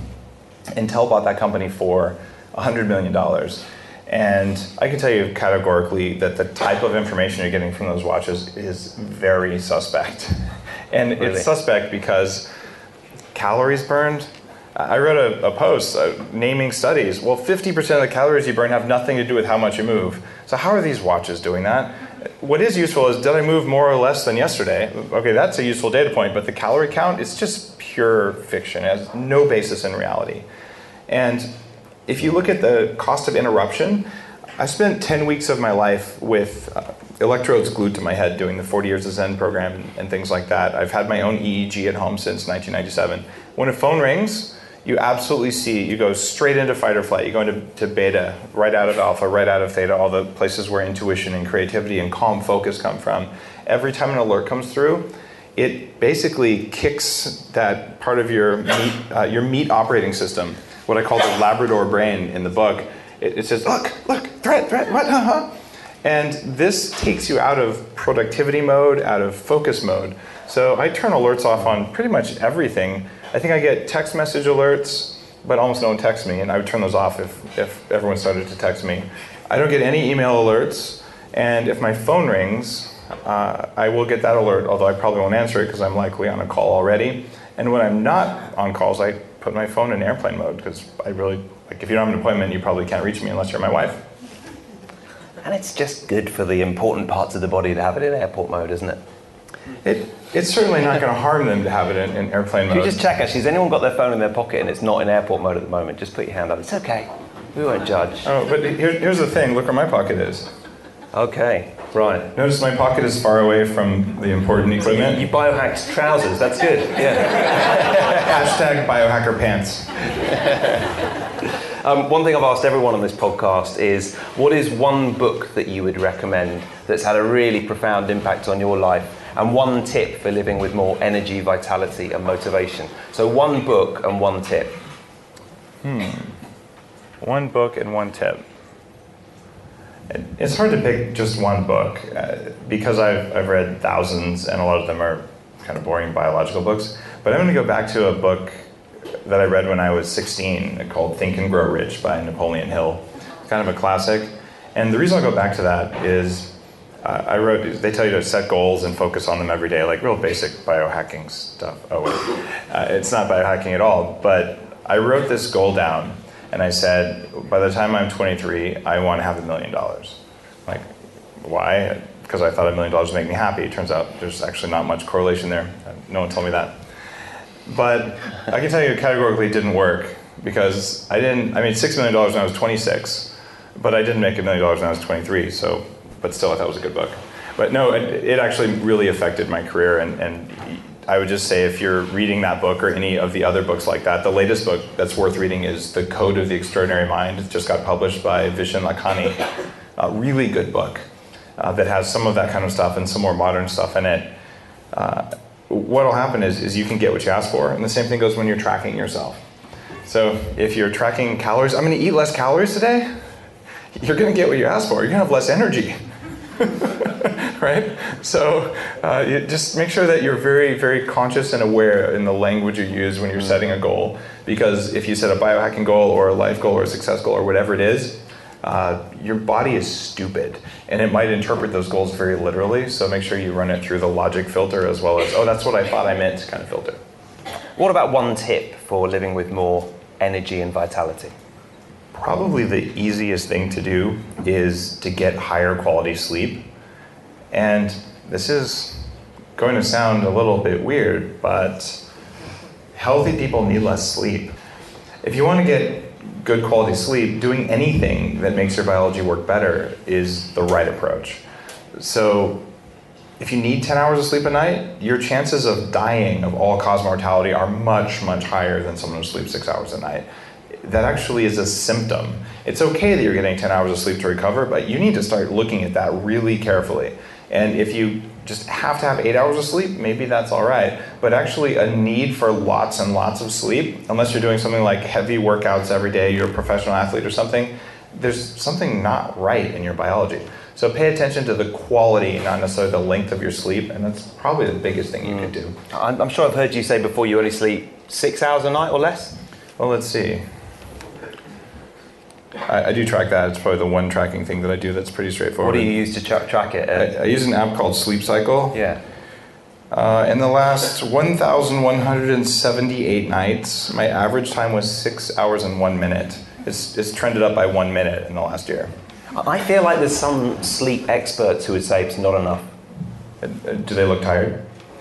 Intel bought that company for one hundred million dollars. And I can tell you categorically that the type of information you're getting from those watches is very suspect. And really? It's suspect because calories burned. I wrote a, a post uh, naming studies. Well, fifty percent of the calories you burn have nothing to do with how much you move. So how are these watches doing that? What is useful is, did I move more or less than yesterday? Okay, that's a useful data point, but the calorie count is just pure fiction. It has no basis in reality. And if you look at the cost of interruption, I spent ten weeks of my life with uh, electrodes glued to my head doing the forty Years of Zen program and, and things like that. I've had my own E E G at home since nineteen ninety-seven. When a phone rings, you absolutely see, you go straight into fight or flight. You go into to beta, right out of alpha, right out of theta, all the places where intuition and creativity and calm focus come from. Every time an alert comes through, it basically kicks that part of your meat, uh, your meat operating system, what I call the Labrador brain in the book. It, it says, look, look, threat, threat, what, huh? And this takes you out of productivity mode, out of focus mode. So I turn alerts off on pretty much everything. I think I get text message alerts, but almost no one texts me, and I would turn those off if, if everyone started to text me. I don't get any email alerts, and if my phone rings, uh, I will get that alert, although I probably won't answer it because I'm likely on a call already. And when I'm not on calls, I put my phone in airplane mode because I really, like if you don't have an appointment, you probably can't reach me unless you're my wife. And it's just good for the important parts of the body to have it in airport mode, isn't it? It, it's certainly not going to harm them to have it in, in airplane mode. Can you just check, actually, has anyone got their phone in their pocket and it's not in airport mode at the moment? Just put your hand up. It's okay. We won't judge. Oh, but here, here's the thing. Look where my pocket is. Okay, right. Notice my pocket is far away from the important equipment. You biohacked trousers. That's good. Yeah. Hashtag biohacker pants. Um, one thing I've asked everyone on this podcast is, what is one book that you would recommend that's had a really profound impact on your life, and one tip for living with more energy, vitality, and motivation? So one book and one tip. Hmm. One book and one tip. It's hard to pick just one book uh, because I've, I've read thousands, and a lot of them are kind of boring biological books. But I'm going to go back to a book that I read when I was sixteen called Think and Grow Rich by Napoleon Hill. It's kind of a classic. And the reason I go back to that is uh, I wrote, they tell you to set goals and focus on them every day, like real basic biohacking stuff. Oh, wait. Uh, it's not biohacking at all, but I wrote this goal down and I said, by the time I'm twenty-three, I want to have a million dollars. Like, why? Because I thought a million dollars would make me happy. It turns out there's actually not much correlation there. No one told me that. But I can tell you it categorically didn't work because I didn't, I made six million dollars when I was twenty-six, but I didn't make a million dollars when I was twenty-three, so, but still I thought it was a good book. But no, it, it actually really affected my career, and, and I would just say if you're reading that book or any of the other books like that, the latest book that's worth reading is The Code of the Extraordinary Mind. It just got published by Vishen Lakhani. A really good book uh, that has some of that kind of stuff and some more modern stuff in it. Uh, What'll happen is, is you can get what you ask for, and the same thing goes when you're tracking yourself. So if you're tracking calories, I'm going to eat less calories today, you're going to get what you ask for. You're going to have less energy, right? So uh, you just make sure that you're very, very conscious and aware in the language you use when you're setting a goal, because if you set a biohacking goal or a life goal or a success goal or whatever it is, Uh, your body is stupid, and it might interpret those goals very literally, so make sure you run it through the logic filter as well as, oh, that's what I thought I meant kind of filter. What about one tip for living with more energy and vitality? Probably the easiest thing to do is to get higher quality sleep. And this is going to sound a little bit weird, but healthy people need less sleep. If you want to get good quality sleep, doing anything that makes your biology work better is the right approach. So if you need ten hours of sleep a night, your chances of dying of all-cause mortality are much, much higher than someone who sleeps six hours a night. That actually is a symptom. It's okay that you're getting ten hours of sleep to recover, but you need to start looking at that really carefully. And if you just have to have eight hours of sleep, maybe that's all right. But actually a need for lots and lots of sleep, unless you're doing something like heavy workouts every day, you're a professional athlete or something, there's something not right in your biology. So pay attention to the quality, not necessarily the length of your sleep, and that's probably the biggest thing you mm. could do. I'm, I'm sure I've heard you say before you only sleep six hours a night or less? Well, let's see. I, I do track that. It's probably the one tracking thing that I do that's pretty straightforward. What do you use to tra- track it? Uh, I, I use an app called Sleep Cycle. Yeah. Uh, in the last one thousand one hundred seventy-eight nights, my average time was six hours and one minute. It's, it's trended up by one minute in the last year. I feel like there's some sleep experts who would say it's not enough. Uh, do they look tired?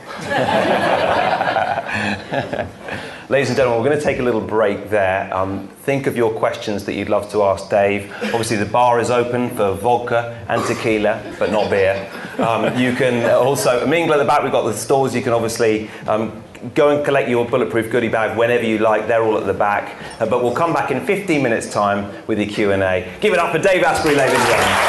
Ladies and gentlemen, we're going to take a little break there. Um, think of your questions that you'd love to ask Dave. Obviously, the bar is open for vodka and tequila, but not beer. Um, you can also mingle at the back. We've got the stalls. You can obviously um, go and collect your Bulletproof goodie bag whenever you like. They're all at the back. Uh, but we'll come back in fifteen minutes' time with your Q and A. Give it up for Dave Asprey, ladies and gentlemen.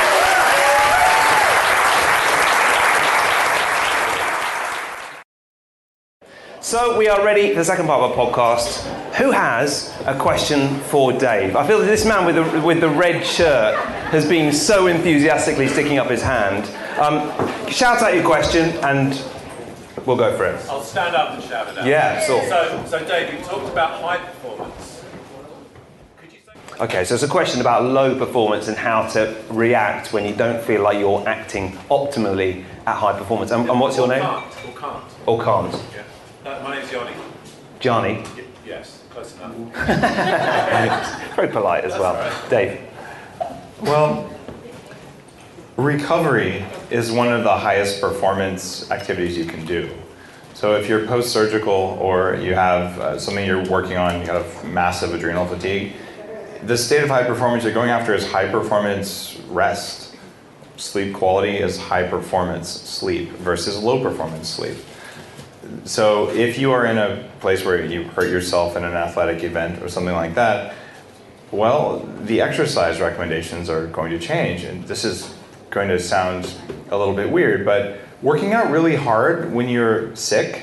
So we are ready for the second part of our podcast. Who has a question for Dave? I feel that this man with the, with the red shirt has been so enthusiastically sticking up his hand. Um, shout out your question and we'll go for it. I'll stand up and shout it out. Yeah, sure. So, so Dave, you talked about high performance. Could you say... Okay, so it's a question about low performance and how to react when you don't feel like you're acting optimally at high performance. And, and what's your name? Can't, or can't. Or can't. Yeah. No, my name's Johnny. Johnny. Y- yes, close enough. Very polite as That's well. right. Dave. Well, recovery is one of the highest performance activities you can do. So if you're post-surgical or you have uh, something you're working on, you have massive adrenal fatigue, the state of high performance you're going after is high performance rest. Sleep quality is high performance sleep versus low performance sleep. So if you are in a place where you hurt yourself in an athletic event or something like that, well, the exercise recommendations are going to change. And this is going to sound a little bit weird, but working out really hard when you're sick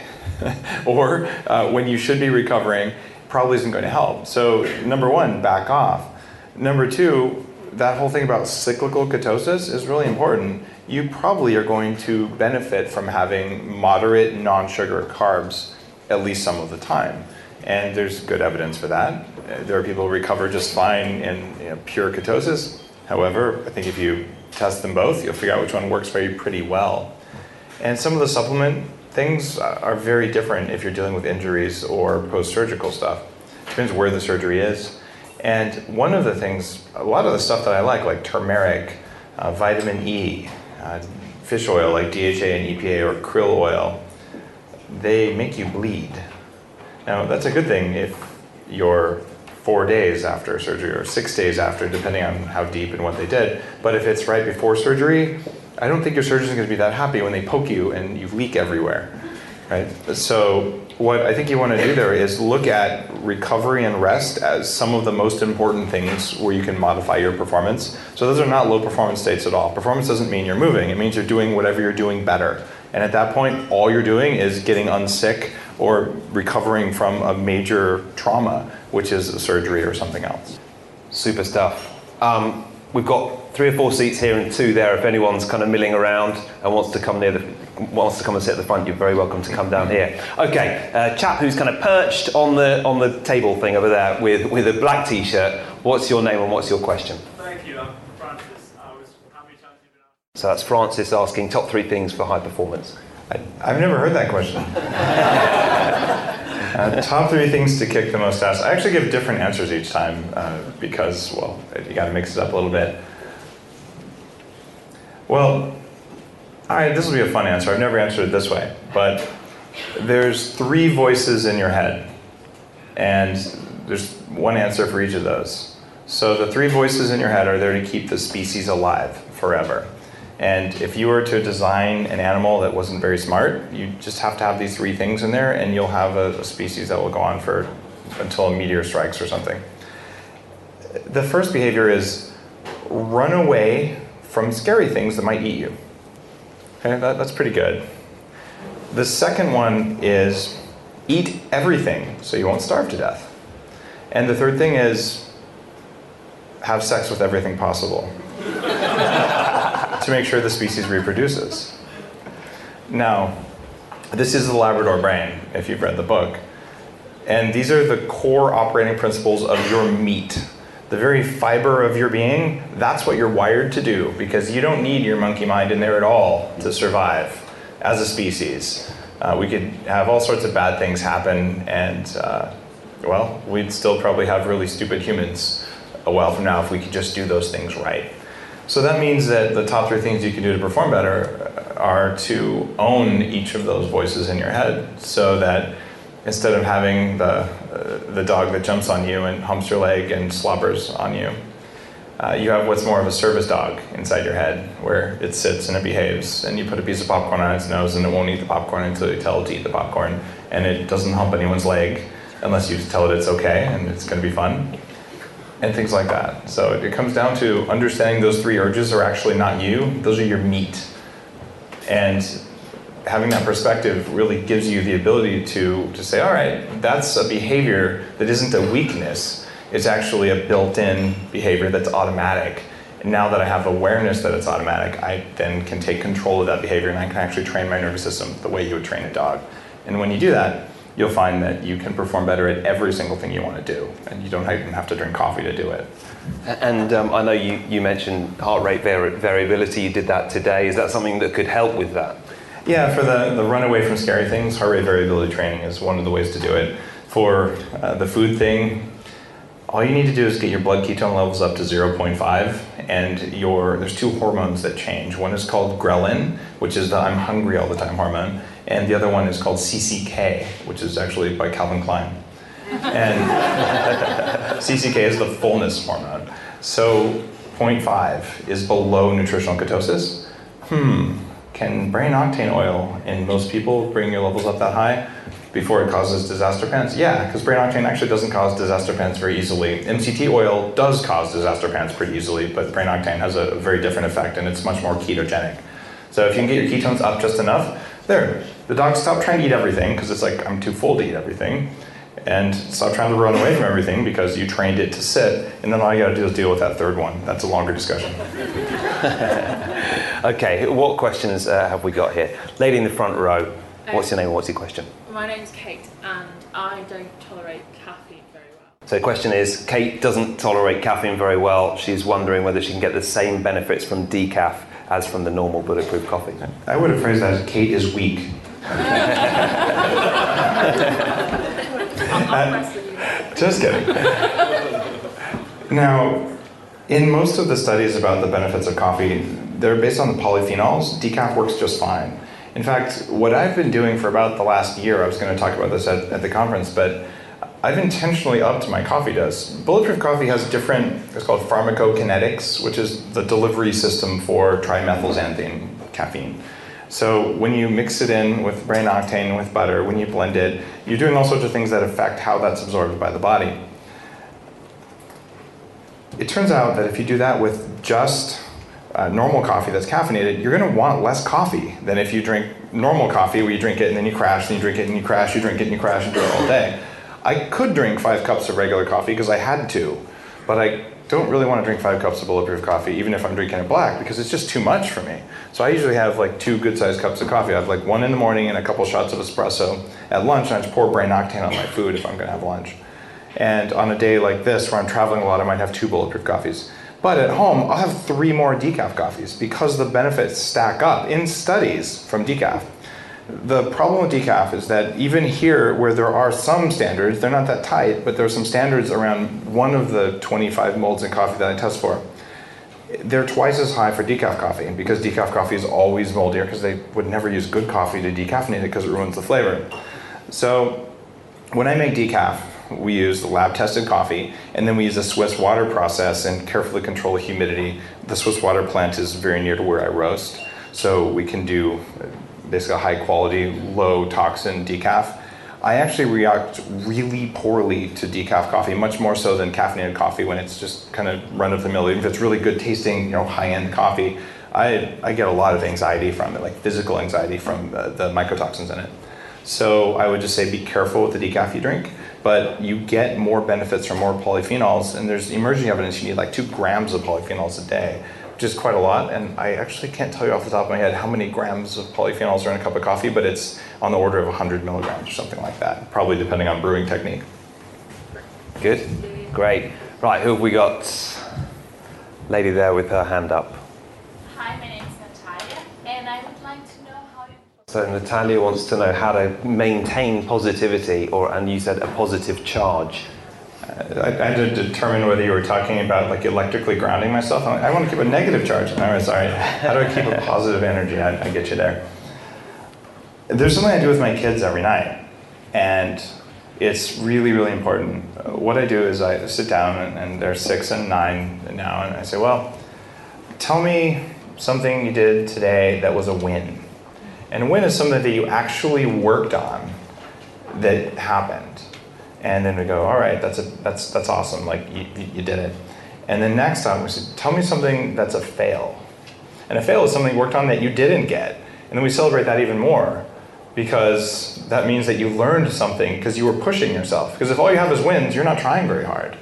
or uh, when you should be recovering probably isn't going to help. So number one, back off. Number two, that whole thing about cyclical ketosis is really important. You probably are going to benefit from having moderate non-sugar carbs at least some of the time. And there's good evidence for that. There are people who recover just fine in you know, pure ketosis. However, I think if you test them both, you'll figure out which one works for you pretty well. And some of the supplement things are very different if you're dealing with injuries or post-surgical stuff. Depends where the surgery is. And one of the things, a lot of the stuff that I like, like turmeric, uh, vitamin E, uh, fish oil like D H A and E P A or krill oil, they make you bleed. Now that's a good thing if you're four days after surgery or six days after, depending on how deep and what they did. But if it's right before surgery, I don't think your surgeon's going to be that happy when they poke you and you leak everywhere, right? So what I think you want to do there is look at recovery and rest as some of the most important things where you can modify your performance. So those are not low performance states at all. Performance doesn't mean you're moving. It means you're doing whatever you're doing better. And at that point, all you're doing is getting unsick or recovering from a major trauma, which is a surgery or something else. Super stuff. Um, we've got three or four seats here and two there. If anyone's kind of milling around and wants to come near the, wants to come and sit at the front, you're very welcome to come down here. Okay, uh, chap who's kind of perched on the on the table thing over there with with a black t-shirt. What's your name and what's your question? Thank you, I'm Francis. I was, how many times have you been asked? So that's Francis asking top three things for high performance. I, I've never heard that question. uh, top three things to kick the most ass. I actually give different answers each time uh, because, well, you got to mix it up a little bit. Well, all right, this will be a fun answer. I've never answered it this way, but there's three voices in your head, and there's one answer for each of those. So the three voices in your head are there to keep the species alive forever. And if you were to design an animal that wasn't very smart, you just have to have these three things in there, and you'll have a, a species that will go on for until a meteor strikes or something. The first behavior is run away from scary things that might eat you. Okay, that, that's pretty good. The second one is eat everything so you won't starve to death. And the third thing is have sex with everything possible to make sure the species reproduces. Now, this is the Labrador brain, if you've read the book. And these are the core operating principles of your meat. The very fiber of your being, that's what you're wired to do, because you don't need your monkey mind in there at all to survive as a species. Uh, we could have all sorts of bad things happen, and uh, well, we'd still probably have really stupid humans a while from now if we could just do those things right. So that means that the top three things you can do to perform better are to own each of those voices in your head, so that instead of having the uh, the dog that jumps on you and humps your leg and slobbers on you, Uh, you have what's more of a service dog inside your head, where it sits and it behaves, and you put a piece of popcorn on its nose and it won't eat the popcorn until you tell it to eat the popcorn, and it doesn't hump anyone's leg unless you tell it it's okay and it's going to be fun, and things like that. So it comes down to understanding those three urges are actually not you, those are your meat. And having that perspective really gives you the ability to, to say, all right, that's a behavior that isn't a weakness. It's actually a built-in behavior that's automatic. And now that I have awareness that it's automatic, I then can take control of that behavior and I can actually train my nervous system the way you would train a dog. And when you do that, you'll find that you can perform better at every single thing you want to do. And you don't even have to drink coffee to do it. And um, I know you, you mentioned heart rate vari- variability. You did that today. Is that something that could help with that? Yeah, for the, the run away from scary things, heart rate variability training is one of the ways to do it. For uh, the food thing, all you need to do is get your blood ketone levels up to zero point five, and your there's two hormones that change. One is called ghrelin, which is the I'm hungry all the time hormone, and the other one is called C C K, which is actually by Calvin Klein. And C C K is the fullness hormone. So zero point five is below nutritional ketosis. Hmm, can brain octane oil in most people bring your levels up that high before it causes disaster pants? Yeah, because brain octane actually doesn't cause disaster pants very easily. M C T oil does cause disaster pants pretty easily, but brain octane has a very different effect and it's much more ketogenic. So if you can get your ketones up just enough, there, the dog stop trying to eat everything because it's like, I'm too full to eat everything. And stop trying to run away from everything because you trained it to sit, and then all you gotta do is deal with that third one. That's a longer discussion. Okay, what questions uh, have we got here? Lady in the front row, what's your name and what's your question? My name's Kate, and I don't tolerate caffeine very well. So the question is, Kate doesn't tolerate caffeine very well. She's wondering whether she can get the same benefits from decaf as from the normal Bulletproof coffee. I would have phrased that as Kate is weak. Uh, just kidding. Now, in most of the studies about the benefits of coffee, they're based on the polyphenols. Decaf works just fine. In fact, what I've been doing for about the last year, I was going to talk about this at, at the conference, but I've intentionally upped my coffee dose. Bulletproof coffee has different, it's called pharmacokinetics, which is the delivery system for trimethylxanthine caffeine. So when you mix it in with brain octane, with butter, when you blend it, you're doing all sorts of things that affect how that's absorbed by the body. It turns out that if you do that with just uh, normal coffee that's caffeinated, you're going to want less coffee than if you drink normal coffee where you drink it and then you crash, and you drink it and you crash, you drink it and you crash and do it all day. I could drink five cups of regular coffee because I had to, but I don't really want to drink five cups of Bulletproof coffee, even if I'm drinking it black, because it's just too much for me. So I usually have like two good-sized cups of coffee. I have like one in the morning and a couple shots of espresso. At lunch, and I just pour brain octane on my food if I'm going to have lunch. And on a day like this, where I'm traveling a lot, I might have two Bulletproof coffees. But at home, I'll have three more decaf coffees because the benefits stack up in studies from decaf. The problem with decaf is that even here, where there are some standards, they're not that tight, but there are some standards around one of the twenty-five molds in coffee that I test for. They're twice as high for decaf coffee, because decaf coffee is always moldier, because they would never use good coffee to decaffeinate it because it ruins the flavor. So when I make decaf, we use the lab-tested coffee, and then we use a Swiss water process and carefully control the humidity. The Swiss water plant is very near to where I roast, so we can do basically a high-quality, low-toxin decaf. I actually react really poorly to decaf coffee, much more so than caffeinated coffee when it's just kind of run-of-the-mill. Even if it's really good tasting, you know, high-end coffee, I, I get a lot of anxiety from it, like physical anxiety from uh, the mycotoxins in it. So I would just say be careful with the decaf you drink, but you get more benefits from more polyphenols, and there's emerging evidence you need like two grams of polyphenols a day, which is quite a lot, and I actually can't tell you off the top of my head how many grams of polyphenols are in a cup of coffee, but it's on the order of one hundred milligrams or something like that, probably depending on brewing technique. Good, great. Right, who have we got? Lady there with her hand up. Hi, my name is Natalia, and I would like to know how you... So Natalia wants to know how to maintain positivity, or, and you said a positive charge. I, I had to determine whether you were talking about like electrically grounding myself. I want to keep a negative charge. No, sorry. How do I keep a positive energy? I, I get you there. There's something I do with my kids every night, and it's really, really important. Uh, what I do is I sit down, and, and they're six and nine now, and I say, well, tell me something you did today that was a win. And a win is something that you actually worked on that happened. And then we go, all right, that's a, that's that's awesome, like you, you did it. And then next time we say, tell me something that's a fail. And a fail is something you worked on that you didn't get. And then we celebrate that even more, because that means that you learned something because you were pushing yourself. Because if all you have is wins, you're not trying very hard.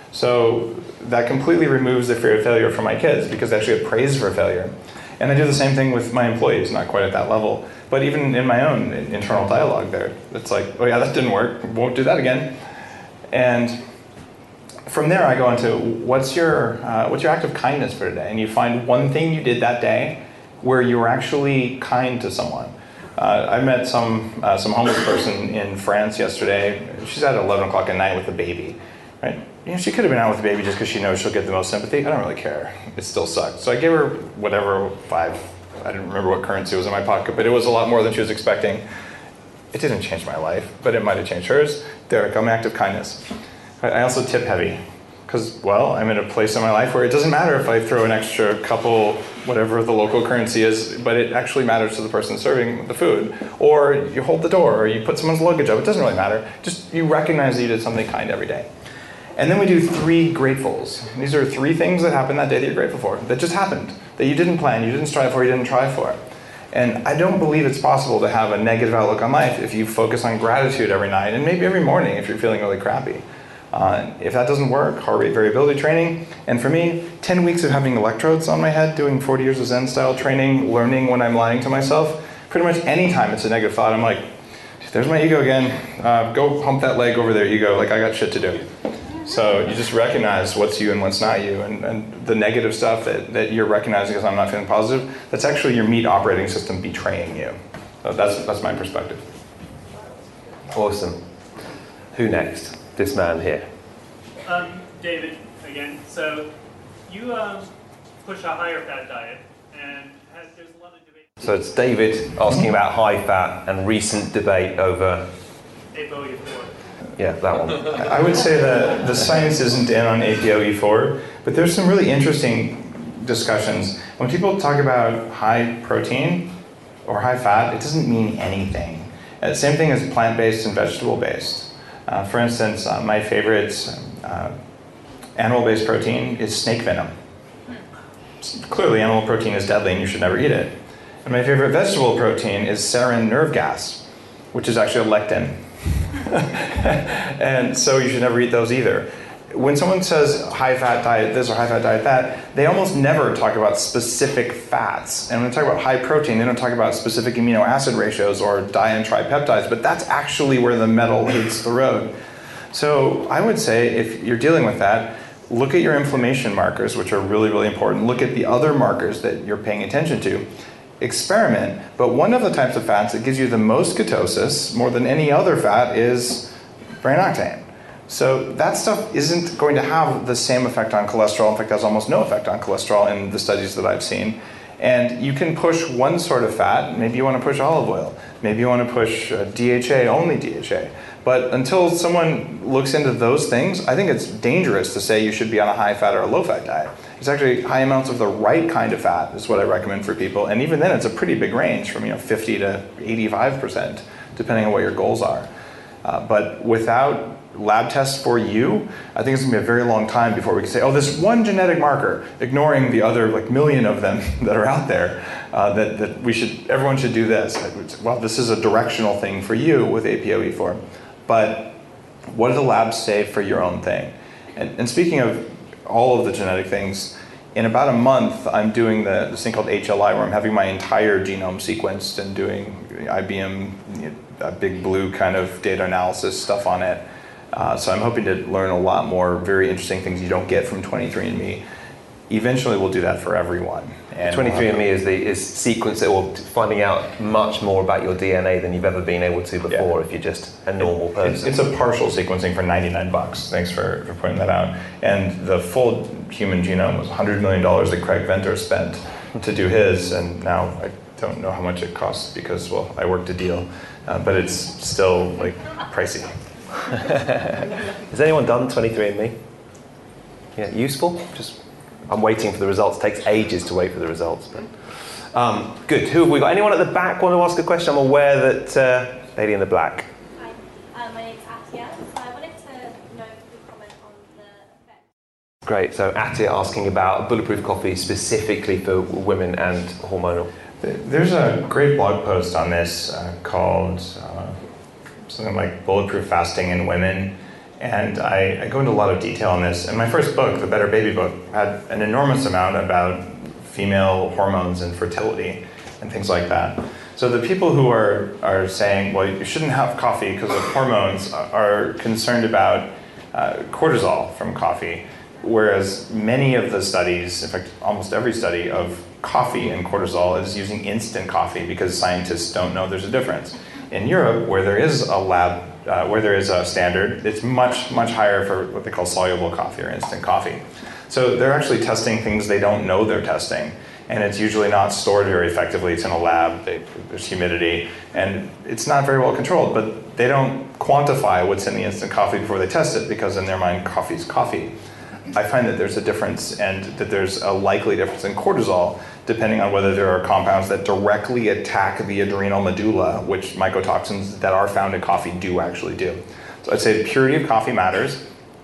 So that completely removes the fear of failure from my kids, because they actually get praised for failure. And I do the same thing with my employees, not quite at that level, but even in my own internal dialogue there. It's like, oh yeah, that didn't work, won't do that again. And from there I go into, what's your, uh, what's your act of kindness for today? And you find one thing you did that day where you were actually kind to someone. Uh, I met some, uh, some homeless person in France yesterday. She's at eleven o'clock at night with a baby, right? You know, she could have been out with the baby just because she knows she'll get the most sympathy. I don't really care. It still sucks. So I gave her whatever, five, I didn't remember what currency was in my pocket, but it was a lot more than she was expecting. It didn't change my life, but it might have changed hers. There, an act of kindness. I also tip heavy, because, well, I'm in a place in my life where it doesn't matter if I throw an extra couple, whatever the local currency is, but it actually matters to the person serving the food. Or you hold the door, or you put someone's luggage up. It doesn't really matter. Just you recognize that you did something kind every day. And then we do three gratefuls. These are three things that happened that day that you're grateful for, that just happened, that you didn't plan, you didn't strive for, you didn't try for. And I don't believe it's possible to have a negative outlook on life if you focus on gratitude every night, and maybe every morning if you're feeling really crappy. Uh, if that doesn't work, heart rate variability training. And for me, ten weeks of having electrodes on my head, doing forty years of Zen style training, learning when I'm lying to myself, pretty much any time it's a negative thought, I'm like, there's my ego again. Uh, go hump that leg over there, ego. Like, I got shit to do. So you just recognize what's you and what's not you. And, and the negative stuff that, that you're recognizing as I'm not feeling positive, that's actually your meat operating system betraying you. So that's, that's my perspective. Awesome. Who next? This man here. Um, David, again. So you um, push a higher fat diet, and has, there's a lot of debate. So it's David asking about high fat and recent debate over A P O E four. Yeah, that one. I would say that the science isn't in on A P O E four, but there's some really interesting discussions. When people talk about high protein or high fat, it doesn't mean anything. Uh, same thing as plant-based and vegetable-based. Uh, for instance, uh, my favorite uh, animal-based protein is snake venom. Clearly, animal protein is deadly and you should never eat it. And my favorite vegetable protein is sarin nerve gas, which is actually a lectin. And so you should never eat those either. When someone says high-fat diet this or high-fat diet that, they almost never talk about specific fats. And when they talk about high protein, they don't talk about specific amino acid ratios or di and tripeptides, but that's actually where the metal hits the road. So I would say if you're dealing with that, look at your inflammation markers, which are really, really important. Look at the other markers that you're paying attention to. Experiment, but one of the types of fats that gives you the most ketosis, more than any other fat, is brain octane. So that stuff isn't going to have the same effect on cholesterol. In fact, has almost no effect on cholesterol in the studies that I've seen. And you can push one sort of fat. Maybe you want to push olive oil. Maybe you want to push uh, D H A, only D H A. But until someone looks into those things, I think it's dangerous to say you should be on a high fat or a low fat diet. It's actually high amounts of the right kind of fat is what I recommend for people. And even then, it's a pretty big range from you know fifty to eighty-five percent, depending on what your goals are. Uh, but without lab tests for you, I think it's going to be a very long time before we can say, oh, this one genetic marker, ignoring the other like million of them that are out there, uh, that, that we should, everyone should do this. Well, this is a directional thing for you with A P O E four. But what do the labs say for your own thing? And, and speaking of all of the genetic things, in about a month, I'm doing the, this thing called H L I, where I'm having my entire genome sequenced and doing I B M, you know, a big blue kind of data analysis stuff on it. Uh, so I'm hoping to learn a lot more very interesting things you don't get from twenty-three and me. Eventually, we'll do that for everyone. And twenty-three and me is the is sequence or finding out much more about your D N A than you've ever been able to before. Yeah. If you're just a normal it, person. It's, it's a partial sequencing for ninety-nine bucks. Thanks for, for pointing that out. And the full human genome was one hundred million dollars that Craig Venter spent to do his, and now I don't know how much it costs because, well, I worked a deal, uh, but it's still like pricey. Has anyone done twenty-three and me? Yeah, useful? Just, I'm waiting for the results. It takes ages to wait for the results. But um, good. Who have we got? Anyone at the back want to ask a question? I'm aware that uh, lady in the black. Hi, uh, my name's Atia. So I wanted to know if you could comment on the effect. Great. So Atia asking about bulletproof coffee specifically for women and hormonal. There's a great blog post on this uh, called uh, something like Bulletproof Fasting in Women. And I, I go into a lot of detail on this. And my first book, the Better Baby book, had an enormous amount about female hormones and fertility and things like that. So the people who are, are saying, well, you shouldn't have coffee because of hormones are concerned about uh, cortisol from coffee. Whereas many of the studies, in fact, almost every study of coffee and cortisol is using instant coffee because scientists don't know there's a difference. In Europe, where there is a lab, uh, where there is a standard, it's much, much higher for what they call soluble coffee or instant coffee. So they're actually testing things they don't know they're testing. And it's usually not stored very effectively. It's in a lab, they, there's humidity, and it's not very well controlled, but they don't quantify what's in the instant coffee before they test it because in their mind, coffee's coffee. I find that there's a difference and that there's a likely difference in cortisol depending on whether there are compounds that directly attack the adrenal medulla, which mycotoxins that are found in coffee do actually do. So I'd say the purity of coffee matters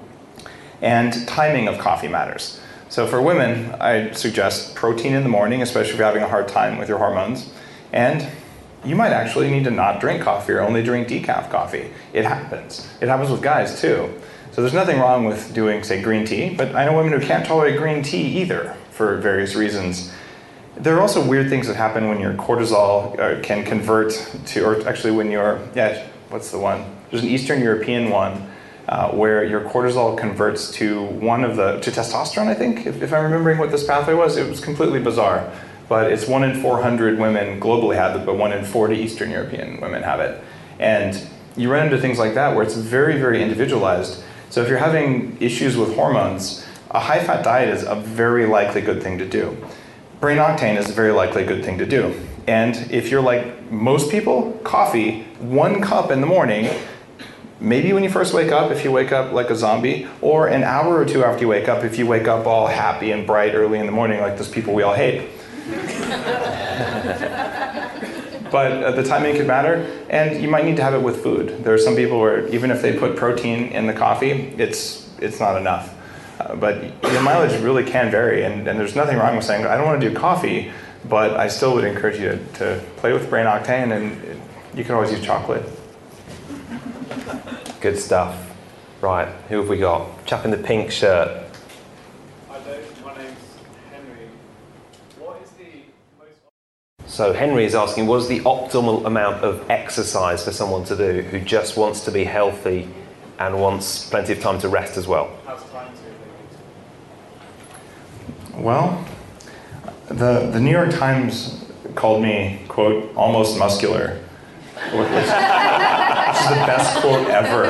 and timing of coffee matters. So for women, I suggest protein in the morning, especially if you're having a hard time with your hormones. And you might actually need to not drink coffee or only drink decaf coffee. It happens. It happens with guys too. So there's nothing wrong with doing, say, green tea, but I know women who can't tolerate green tea either for various reasons. There are also weird things that happen when your cortisol uh, can convert to, or actually when your, yeah, what's the one? There's an Eastern European one uh, where your cortisol converts to one of the, to testosterone, I think, if, if I'm remembering what this pathway was. It was completely bizarre, but it's one in four hundred women globally have it, but one in forty Eastern European women have it. And you run into things like that where it's very, very individualized. So if you're having issues with hormones, a high-fat diet is a very likely good thing to do. Brain octane is a very likely good thing to do. And if you're like most people, coffee, one cup in the morning, maybe when you first wake up, if you wake up like a zombie, or an hour or two after you wake up, if you wake up all happy and bright early in the morning like those people we all hate. But uh, the timing could matter, and you might need to have it with food. There are some people where even if they put protein in the coffee, it's it's not enough. Uh, but your mileage really can vary, and, and there's nothing wrong with saying, I don't want to do coffee, but I still would encourage you to, to play with brain octane, and it, you can always use chocolate. Good stuff. Right, who have we got? Chap in the pink shirt. Hi Dave, my name's Henry. What is the most... So Henry is asking, what is the optimal amount of exercise for someone to do who just wants to be healthy and wants plenty of time to rest as well? How's time to? Well, the, the New York Times called me, quote, almost muscular, which is the best quote ever.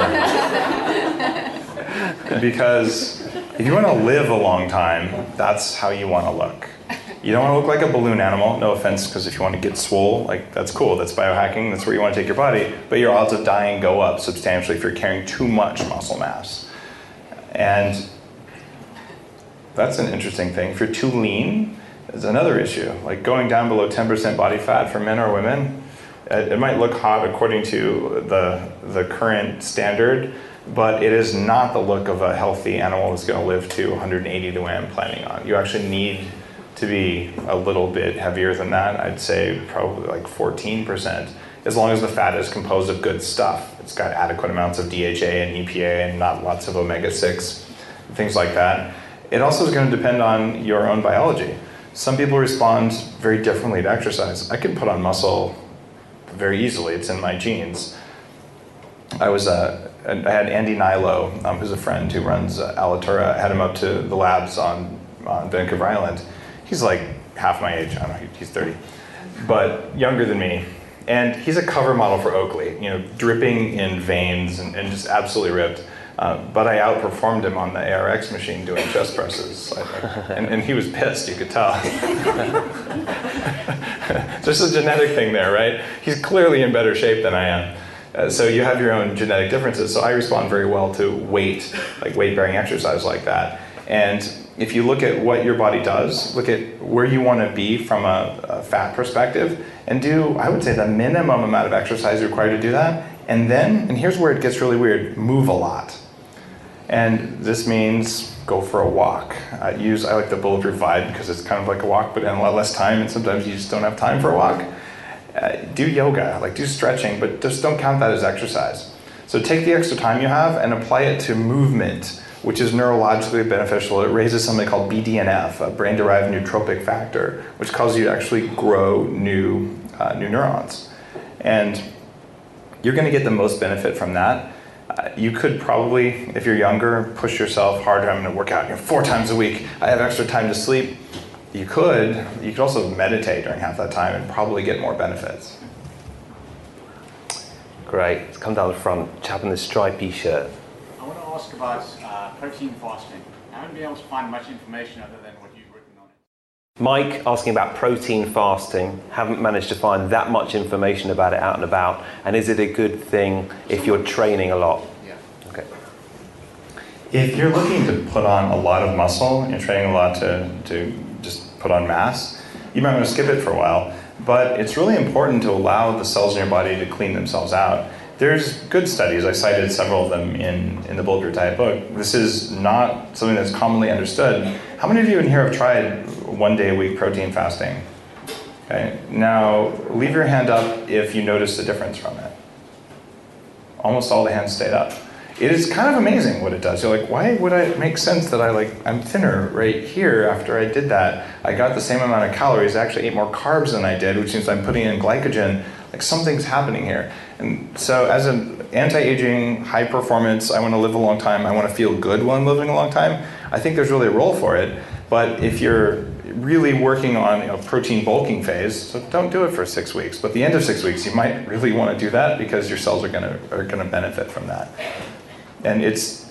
Because if you want to live a long time, that's how you want to look. You don't want to look like a balloon animal, no offense, because if you want to get swole, like that's cool, that's biohacking, that's where you want to take your body, but your odds of dying go up substantially if you're carrying too much muscle mass. And that's an interesting thing. If you're too lean, it's another issue. Like going down below ten percent body fat for men or women, it, it might look hot according to the, the current standard, but it is not the look of a healthy animal that's going to live to one hundred eighty the way I'm planning on. You actually need to be a little bit heavier than that. I'd say probably like fourteen percent, as long as the fat is composed of good stuff. It's got adequate amounts of D H A and E P A and not lots of omega six, things like that. It also is going to depend on your own biology. Some people respond very differently to exercise. I can put on muscle very easily. It's in my genes. I was uh, I had Andy Nilo, um, who's a friend who runs uh, Alitura. I had him up to the labs on, on Vancouver Island. He's like half my age. I don't know, he's thirty, but younger than me. And he's a cover model for Oakley, you know, dripping in veins and, and just absolutely ripped. Uh, but I outperformed him on the A R X machine doing chest presses. I, I, and, and he was pissed, you could tell. Just a genetic thing there, right? He's clearly in better shape than I am. Uh, so you have your own genetic differences. So I respond very well to weight, like weight-bearing exercise like that. And if you look at what your body does, look at where you want to be from a, a fat perspective, and do, I would say, the minimum amount of exercise required to do that. And then, and here's where it gets really weird, move a lot. And this means go for a walk. I use, I like the Bulletproof Vibe because it's kind of like a walk, but in a lot less time, and sometimes you just don't have time for a walk. Uh, do yoga, like do stretching, but just don't count that as exercise. So take the extra time you have and apply it to movement, which is neurologically beneficial. It raises something called B D N F, a brain-derived nootropic factor, which causes you to actually grow new, uh, new neurons. And you're gonna get the most benefit from that. Uh, you could probably, if you're younger, push yourself harder. I'm gonna work out you know, four times a week. I have extra time to sleep. You could. You could also meditate during half that time and probably get more benefits. Great. Let's come down the front. Chap in the stripy shirt. I want to ask about uh, protein fasting. I haven't been able to find much information other than what you've written on it. Mike asking about protein fasting. Haven't managed to find that much information about it out and about. And is it a good thing if you're training a lot? Yeah. Okay. If you're looking to put on a lot of muscle, and you're training a lot to, to just put on mass, you might want to skip it for a while. But it's really important to allow the cells in your body to clean themselves out. There's good studies. I cited several of them in, in the Bulletproof Diet book. This is not something that's commonly understood. How many of you in here have tried one day a week protein fasting? Okay. Now, leave your hand up if you notice a difference from it. Almost all the hands stayed up. It is kind of amazing what it does. You're like, why would it make sense that I like, I'm thinner right here after I did that? I got the same amount of calories, I actually ate more carbs than I did, which means I'm putting in glycogen. Like something's happening here. And so as an anti-aging, high performance, I want to live a long time, I want to feel good while I'm living a long time, I think there's really a role for it. But if you're really working on a protein bulking phase, so don't do it for six weeks. But at the end of six weeks, you might really want to do that because your cells are gonna, are gonna benefit from that. And it's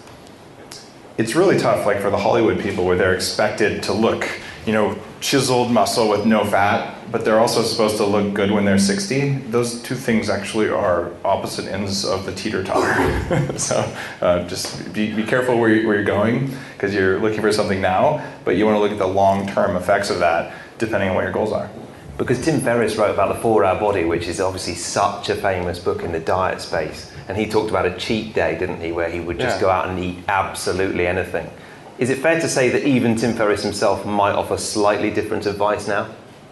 it's really tough, like for the Hollywood people, where they're expected to look, you know, chiseled muscle with no fat, but they're also supposed to look good when they're sixty. Those two things actually are opposite ends of the teeter-totter. So uh, just be, be careful where, you, where you're going, because you're looking for something now, but you want to look at the long-term effects of that, depending on what your goals are. Because Tim Ferriss wrote about the four-hour body, which is obviously such a famous book in the diet space. And he talked about a cheat day, didn't he, where he would just yeah. go out and eat absolutely anything. Is it fair to say that even Tim Ferriss himself might offer slightly different advice now?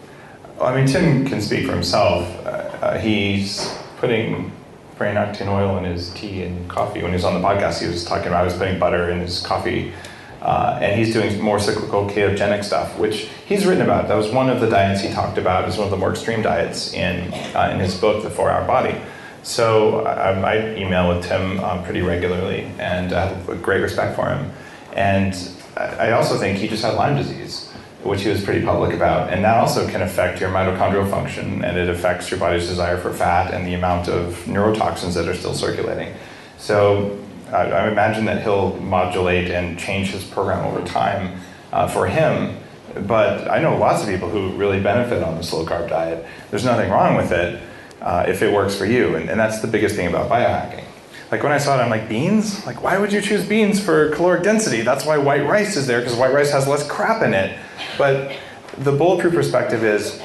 I mean, Tim can speak for himself. Uh, uh, he's putting brain octane oil in his tea and coffee. When he was on the podcast, he was talking about he was putting butter in his coffee. Uh, and he's doing more cyclical ketogenic stuff, which he's written about. That was one of the diets he talked about as one of the more extreme diets in uh, in his book, The four-Hour Body. So I, I email with Tim um, pretty regularly, and I have a great respect for him. And I also think he just had Lyme disease, which he was pretty public about. And that also can affect your mitochondrial function, and it affects your body's desire for fat and the amount of neurotoxins that are still circulating. So I, I imagine that he'll modulate and change his program over time uh, for him. But I know lots of people who really benefit on the slow-carb diet. There's nothing wrong with it uh, if it works for you. And, and that's the biggest thing about biohacking. Like when I saw it, I'm like, beans? Like, why would you choose beans for caloric density? That's why white rice is there, because white rice has less crap in it. But the bulletproof perspective is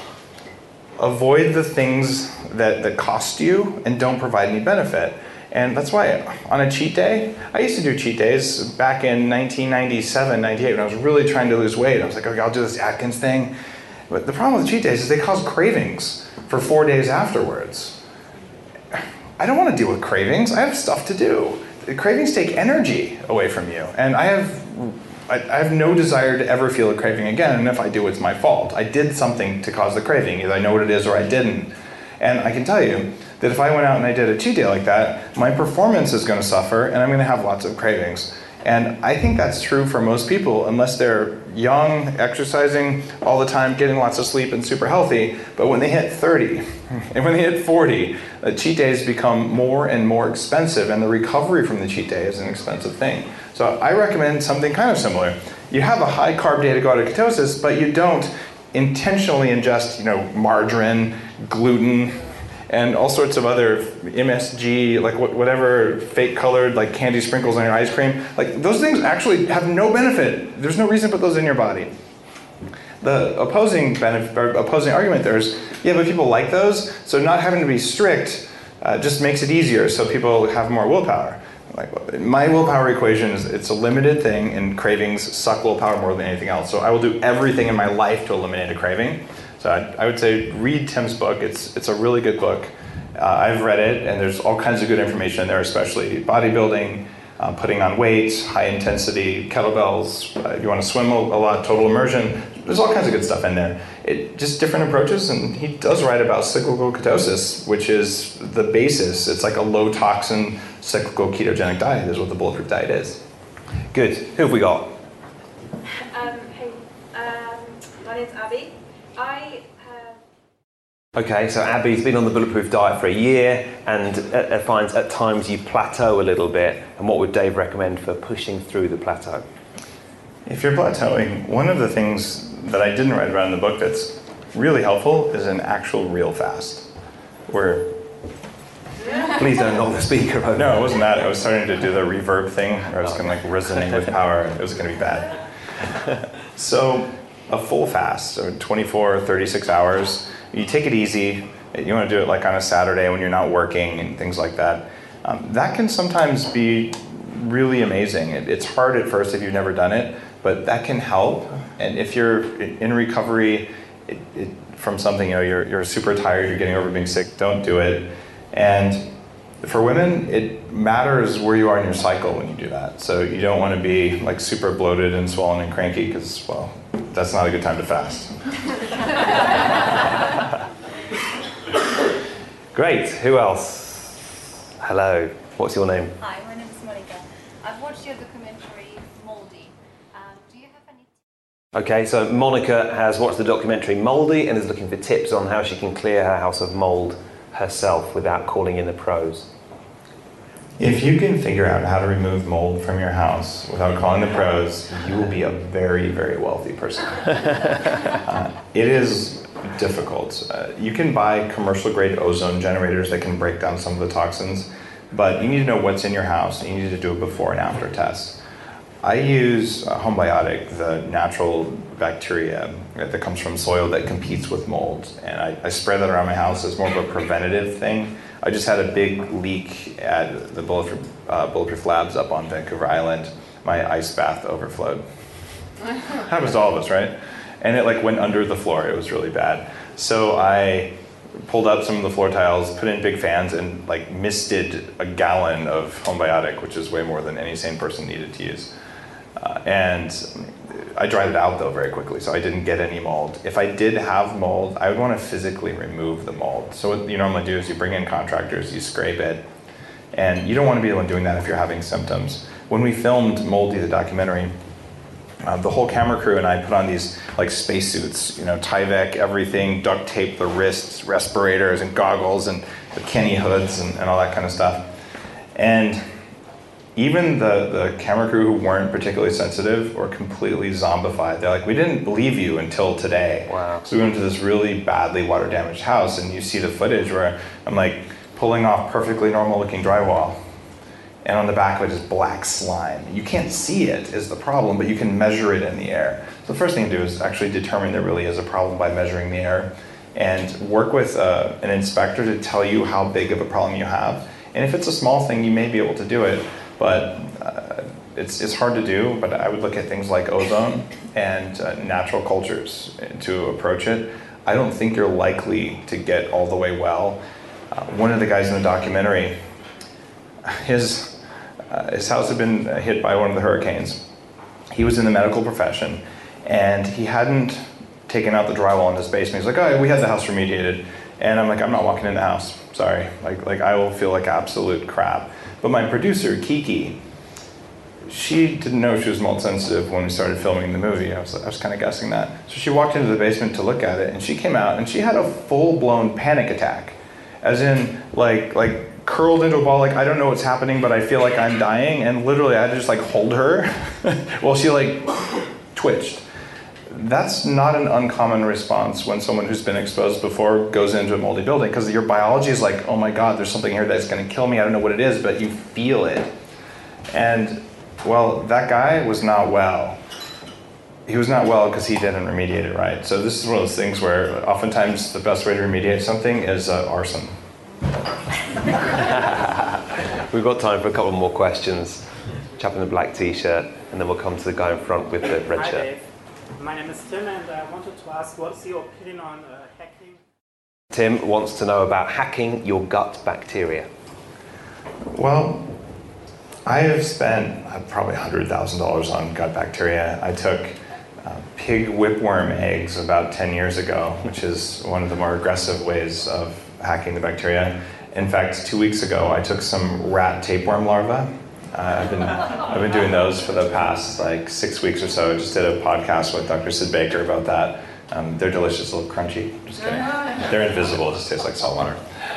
avoid the things that, that cost you and don't provide any benefit. And that's why on a cheat day, I used to do cheat days back in nineteen ninety-seven, ninety-eight, when I was really trying to lose weight. I was like, okay, I'll do this Atkins thing. But the problem with cheat days is they cause cravings for four days afterwards. I don't want to deal with cravings. I have stuff to do. The cravings take energy away from you. And I have, I, I have no desire to ever feel a craving again. And if I do, it's my fault. I did something to cause the craving. Either I know what it is or I didn't. And I can tell you that if I went out and I did a cheat day like that, my performance is going to suffer and I'm going to have lots of cravings. And I think that's true for most people, unless they're young, exercising all the time, getting lots of sleep and super healthy. But when they hit thirty and when they hit forty, uh, cheat days become more and more expensive, and the recovery from the cheat day is an expensive thing. So I recommend something kind of similar. You have a high carb day to go out of ketosis, but you don't intentionally ingest, you know, margarine, gluten, and all sorts of other M S G, like whatever fake colored like candy sprinkles on your ice cream. Like those things actually have no benefit. There's no reason to put those in your body. The opposing benefit, or opposing argument there is, yeah, but people like those, so not having to be strict uh, just makes it easier, so people have more willpower. Like my willpower equation is it's a limited thing, and cravings suck willpower more than anything else. So I will do everything in my life to eliminate a craving. So I, I would say read Tim's book. It's it's a really good book. Uh, I've read it, and there's all kinds of good information in there, especially bodybuilding, uh, putting on weight, high intensity, kettlebells. Uh, if you want to swim a, a lot, total immersion. There's all kinds of good stuff in there. It just different approaches, and he does write about cyclical ketosis, which is the basis. It's like a low toxin cyclical ketogenic diet is what the Bulletproof diet is. Good. Who have we got? Um, hey, um, my name's Abby. I have... Okay, so Abby's been on the Bulletproof diet for a year and uh, finds at times you plateau a little bit. And what would Dave recommend for pushing through the plateau? If you're plateauing, one of the things that I didn't write about in the book that's really helpful is an actual real fast, where... Please don't knock the speaker over. No, it wasn't that. I was starting to do the reverb thing where I was going to like resonate with power. It was going to be bad. So a full fast, so twenty-four, thirty-six hours, you take it easy. You want to do it like on a Saturday when you're not working and things like that. Um, that can sometimes be really amazing. It, it's hard at first if you've never done it, but that can help. And if you're in recovery it, it, from something, you know, you're, you're super tired, you're getting over being sick, don't do it. And for women, it matters where you are in your cycle when you do that. So you don't want to be like super bloated and swollen and cranky because, well, that's not a good time to fast. Great. Who else? Hello. What's your name? Hi, my name is Monica. I've watched your documentary, Moldy. Um, do you have any... Okay, so Monica has watched the documentary Moldy and is looking for tips on how she can clear her house of mold herself without calling in the pros. If you can figure out how to remove mold from your house without calling the pros, you will be a very, very wealthy person. uh, it is difficult. Uh, you can buy commercial grade ozone generators that can break down some of the toxins, but you need to know what's in your house, and you need to do a before and after test. I use uh, Homebiotic, the natural bacteria that comes from soil that competes with mold, and I, I spray that around my house as more of a preventative thing. I just had a big leak at the Bulletproof, uh, Bulletproof Labs up on Vancouver Island. My ice bath overflowed. Happens to all of us, right? And it like went under the floor. It was really bad. So I pulled up some of the floor tiles, put in big fans, and like misted a gallon of Homebiotic, which is way more than any sane person needed to use. Uh, and I dried it out though very quickly, so I didn't get any mold. If I did have mold, I would want to physically remove the mold. So what you normally do is you bring in contractors, you scrape it, and you don't want to be the one doing that if you're having symptoms. When we filmed Moldy, the documentary, uh, the whole camera crew and I put on these like spacesuits, you know, Tyvek, everything, duct tape the wrists, respirators and goggles and the Kenny hoods and, and all that kind of stuff. And even the, the camera crew who weren't particularly sensitive were completely zombified. They're like, we didn't believe you until today. Wow. So we went to this really badly water damaged house, and you see the footage where I'm like pulling off perfectly normal looking drywall, and on the back of it is black slime. You can't see it is the problem, but you can measure it in the air. So the first thing to do is actually determine there really is a problem by measuring the air, and work with uh, an inspector to tell you how big of a problem you have. And if it's a small thing, you may be able to do it. But uh, it's, it's hard to do, but I would look at things like ozone and uh, natural cultures to approach it. I don't think you're likely to get all the way well. Uh, one of the guys in the documentary, his, uh, his house had been hit by one of the hurricanes. He was in the medical profession, and he hadn't taken out the drywall in his basement. He's like, oh, we had the house remediated. And I'm like, I'm not walking in the house, sorry. Like, like I will feel like absolute crap. But my producer, Kiki, she didn't know she was mold sensitive when we started filming the movie. I was, I was kind of guessing that. So she walked into the basement to look at it, and she came out, and she had a full-blown panic attack. As in, like, like curled into a ball, like, I don't know what's happening, but I feel like I'm dying. And literally, I had to just, like, hold her while she, like, twitched. that's not an uncommon response when someone who's been exposed before goes into a moldy building, because your biology is like, oh my God, there's something here that's going to kill me. I don't know what it is, but you feel it. And well, that guy was not well. He was not well because he didn't remediate it right. So this is one of those things where oftentimes the best way to remediate something is uh, arson. We've got time for a couple more questions. Chap in the black t-shirt, and then we'll come to the guy in front with the red Hi, shirt. Dave. My name is Tim, and I wanted to ask, what's your opinion on uh, hacking? Tim wants to know about hacking your gut bacteria. Well, I have spent uh, probably one hundred thousand dollars on gut bacteria. I took uh, pig whipworm eggs about ten years ago, which is one of the more aggressive ways of hacking the bacteria. In fact, two weeks ago, I took some rat tapeworm larvae. Uh, I've been I've been doing those for the past like six weeks or so. I just did a podcast with Doctor Sid Baker about that. Um, they're delicious, a little crunchy. Just kidding. They're invisible. It just tastes like salt water.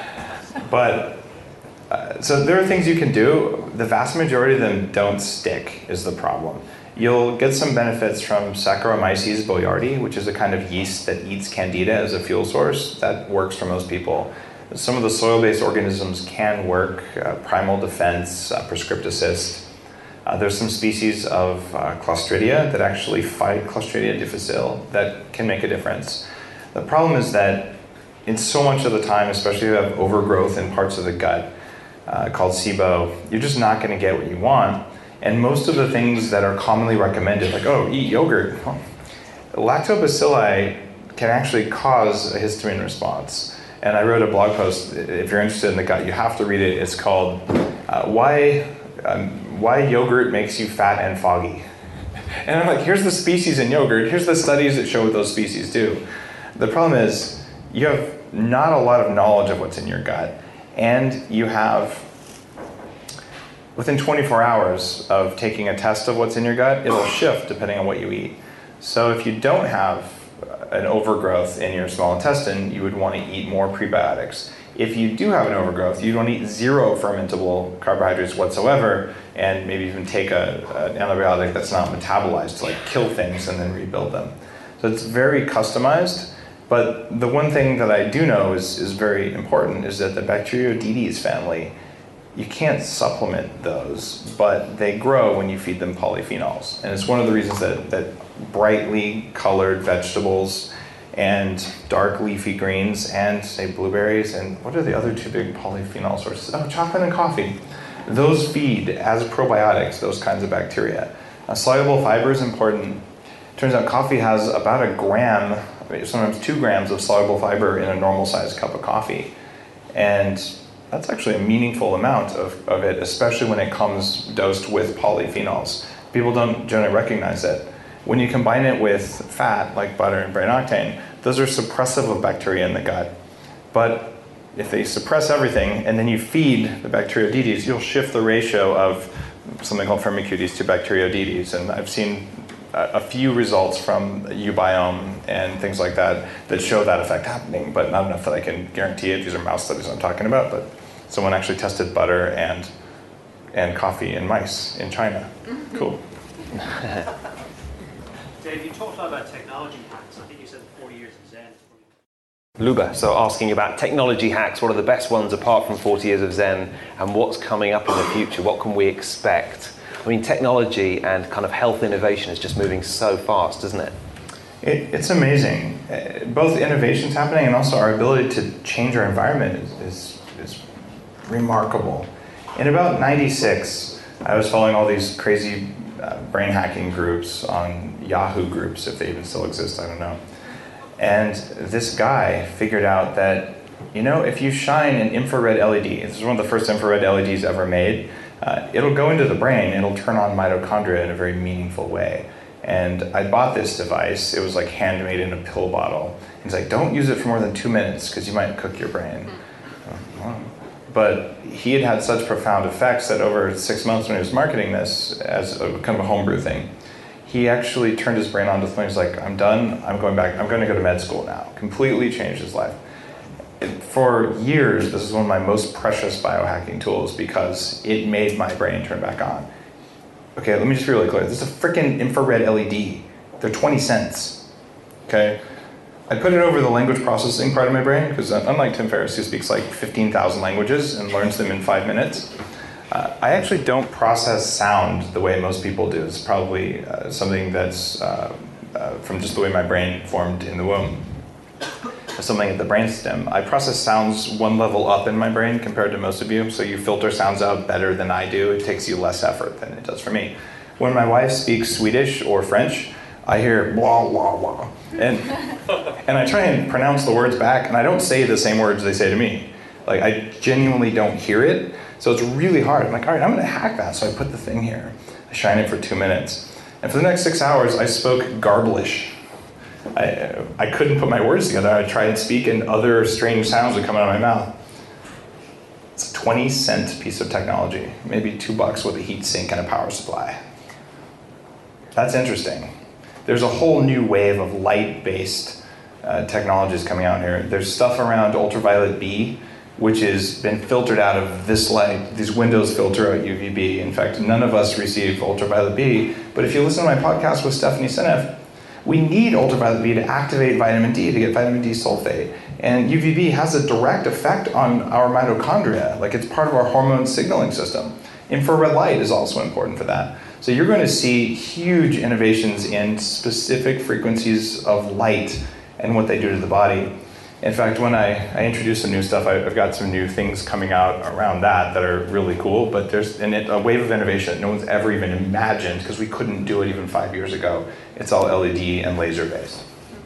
But uh, so there are things you can do. The vast majority of them don't stick. Is the problem. You'll get some benefits from Saccharomyces boulardii, which is a kind of yeast that eats candida as a fuel source. That works for most people. Some of the soil-based organisms can work, uh, primal defense, uh, prescripticist. Uh, there's some species of uh, Clostridia that actually fight Clostridia difficile that can make a difference. The problem is that in so much of the time, especially if you have overgrowth in parts of the gut uh, called SIBO, you're just not going to get what you want. And most of the things that are commonly recommended, like, oh, eat yogurt, well, lactobacilli can actually cause a histamine response. And I wrote a blog post, if you're interested in the gut, you have to read it. It's called uh, Why um, Why Yogurt Makes You Fat and Foggy. And I'm like, here's the species in yogurt. Here's the studies that show what those species do. The problem is you have not a lot of knowledge of what's in your gut. And you have, within twenty-four hours of taking a test of what's in your gut, it'll shift depending on what you eat. So if you don't have an overgrowth in your small intestine, you would want to eat more prebiotics. If you do have an overgrowth, you'd want to eat zero fermentable carbohydrates whatsoever, and maybe even take a, an antibiotic that's not metabolized to like kill things and then rebuild them. So it's very customized, but the one thing that I do know is, is very important is that the Bacteroidetes family, you can't supplement those, but they grow when you feed them polyphenols. And it's one of the reasons that, that brightly colored vegetables and dark leafy greens and say blueberries and what are the other two big polyphenol sources? Oh, chocolate and coffee. Those feed as probiotics those kinds of bacteria. Uh, soluble fiber is important. Turns out coffee has about a gram, sometimes two grams of soluble fiber in a normal sized cup of coffee. And that's actually a meaningful amount of, of it, especially when it comes dosed with polyphenols. People don't generally recognize that. When you combine it with fat, like butter and brain octane, those are suppressive of bacteria in the gut. But if they suppress everything and then you feed the Bacteroidetes, you'll shift the ratio of something called Firmicutes to Bacteroidetes. And I've seen a, a few results from Ubiome and things like that that show that effect happening, but not enough that I can guarantee it. These are mouse studies I'm talking about, but someone actually tested butter and and coffee in mice in China. Cool. Dave, you talked a lot about technology hacks. I think you said forty years of Zen. Luba, so asking about technology hacks, what are the best ones apart from forty years of Zen, and what's coming up in the future? What can we expect? I mean, technology and kind of health innovation is just moving so fast, isn't it? It, it's amazing. Uh, both innovation's happening and also our ability to change our environment is, is, is remarkable. In about ninety-six, I was following all these crazy uh, brain hacking groups on Yahoo groups, if they even still exist, I don't know. And this guy figured out that, you know, if you shine an infrared L E D, this is one of the first infrared L E Ds ever made, uh, it'll go into the brain, it'll turn on mitochondria in a very meaningful way. And I bought this device, it was like handmade in a pill bottle. He's like, don't use it for more than two minutes because you might cook your brain. But he had had such profound effects that over six months when he was marketing this as a kind of a homebrew thing, he actually turned his brain on to the point, he's like, I'm done, I'm going back, I'm going to go to med school now. Completely changed his life. It, for years, this is one of my most precious biohacking tools because it made my brain turn back on. Okay, let me just be really clear. This is a freaking infrared L E D. They're twenty cents. okay? I put it over the language processing part of my brain, because unlike Tim Ferriss, who speaks like fifteen thousand languages and learns them in five minutes, uh, I actually don't process sound the way most people do. It's probably uh, something that's uh, uh, from just the way my brain formed in the womb. Something at the brainstem. I process sounds one level up in my brain compared to most of you, so you filter sounds out better than I do. It takes you less effort than it does for me. When my wife speaks Swedish or French, I hear blah, blah, blah. And, and I try and pronounce the words back, and I don't say the same words they say to me. Like, I genuinely don't hear it, so it's really hard. I'm like, all right, I'm gonna hack that. So I put the thing here. I shine it for two minutes. And for the next six hours, I spoke garblish. I, I couldn't put my words together. I tried to speak and other strange sounds would come out of my mouth. It's a twenty cent piece of technology, maybe two bucks with a heat sink and a power supply. That's interesting. There's a whole new wave of light-based uh, technologies coming out here. There's stuff around ultraviolet B, which has been filtered out of this light. These windows filter out U V B. In fact, none of us receive ultraviolet B, but if you listen to my podcast with Stephanie Seneff, we need ultraviolet B to activate vitamin D, to get vitamin D sulfate. And U V B has a direct effect on our mitochondria, like it's part of our hormone signaling system. Infrared light is also important for that. So you're going to see huge innovations in specific frequencies of light and what they do to the body. In fact, when I, I introduce some new stuff, I, I've got some new things coming out around that that are really cool, but there's in it a wave of innovation that no one's ever even imagined because we couldn't do it even five years ago. It's all L E D and laser based.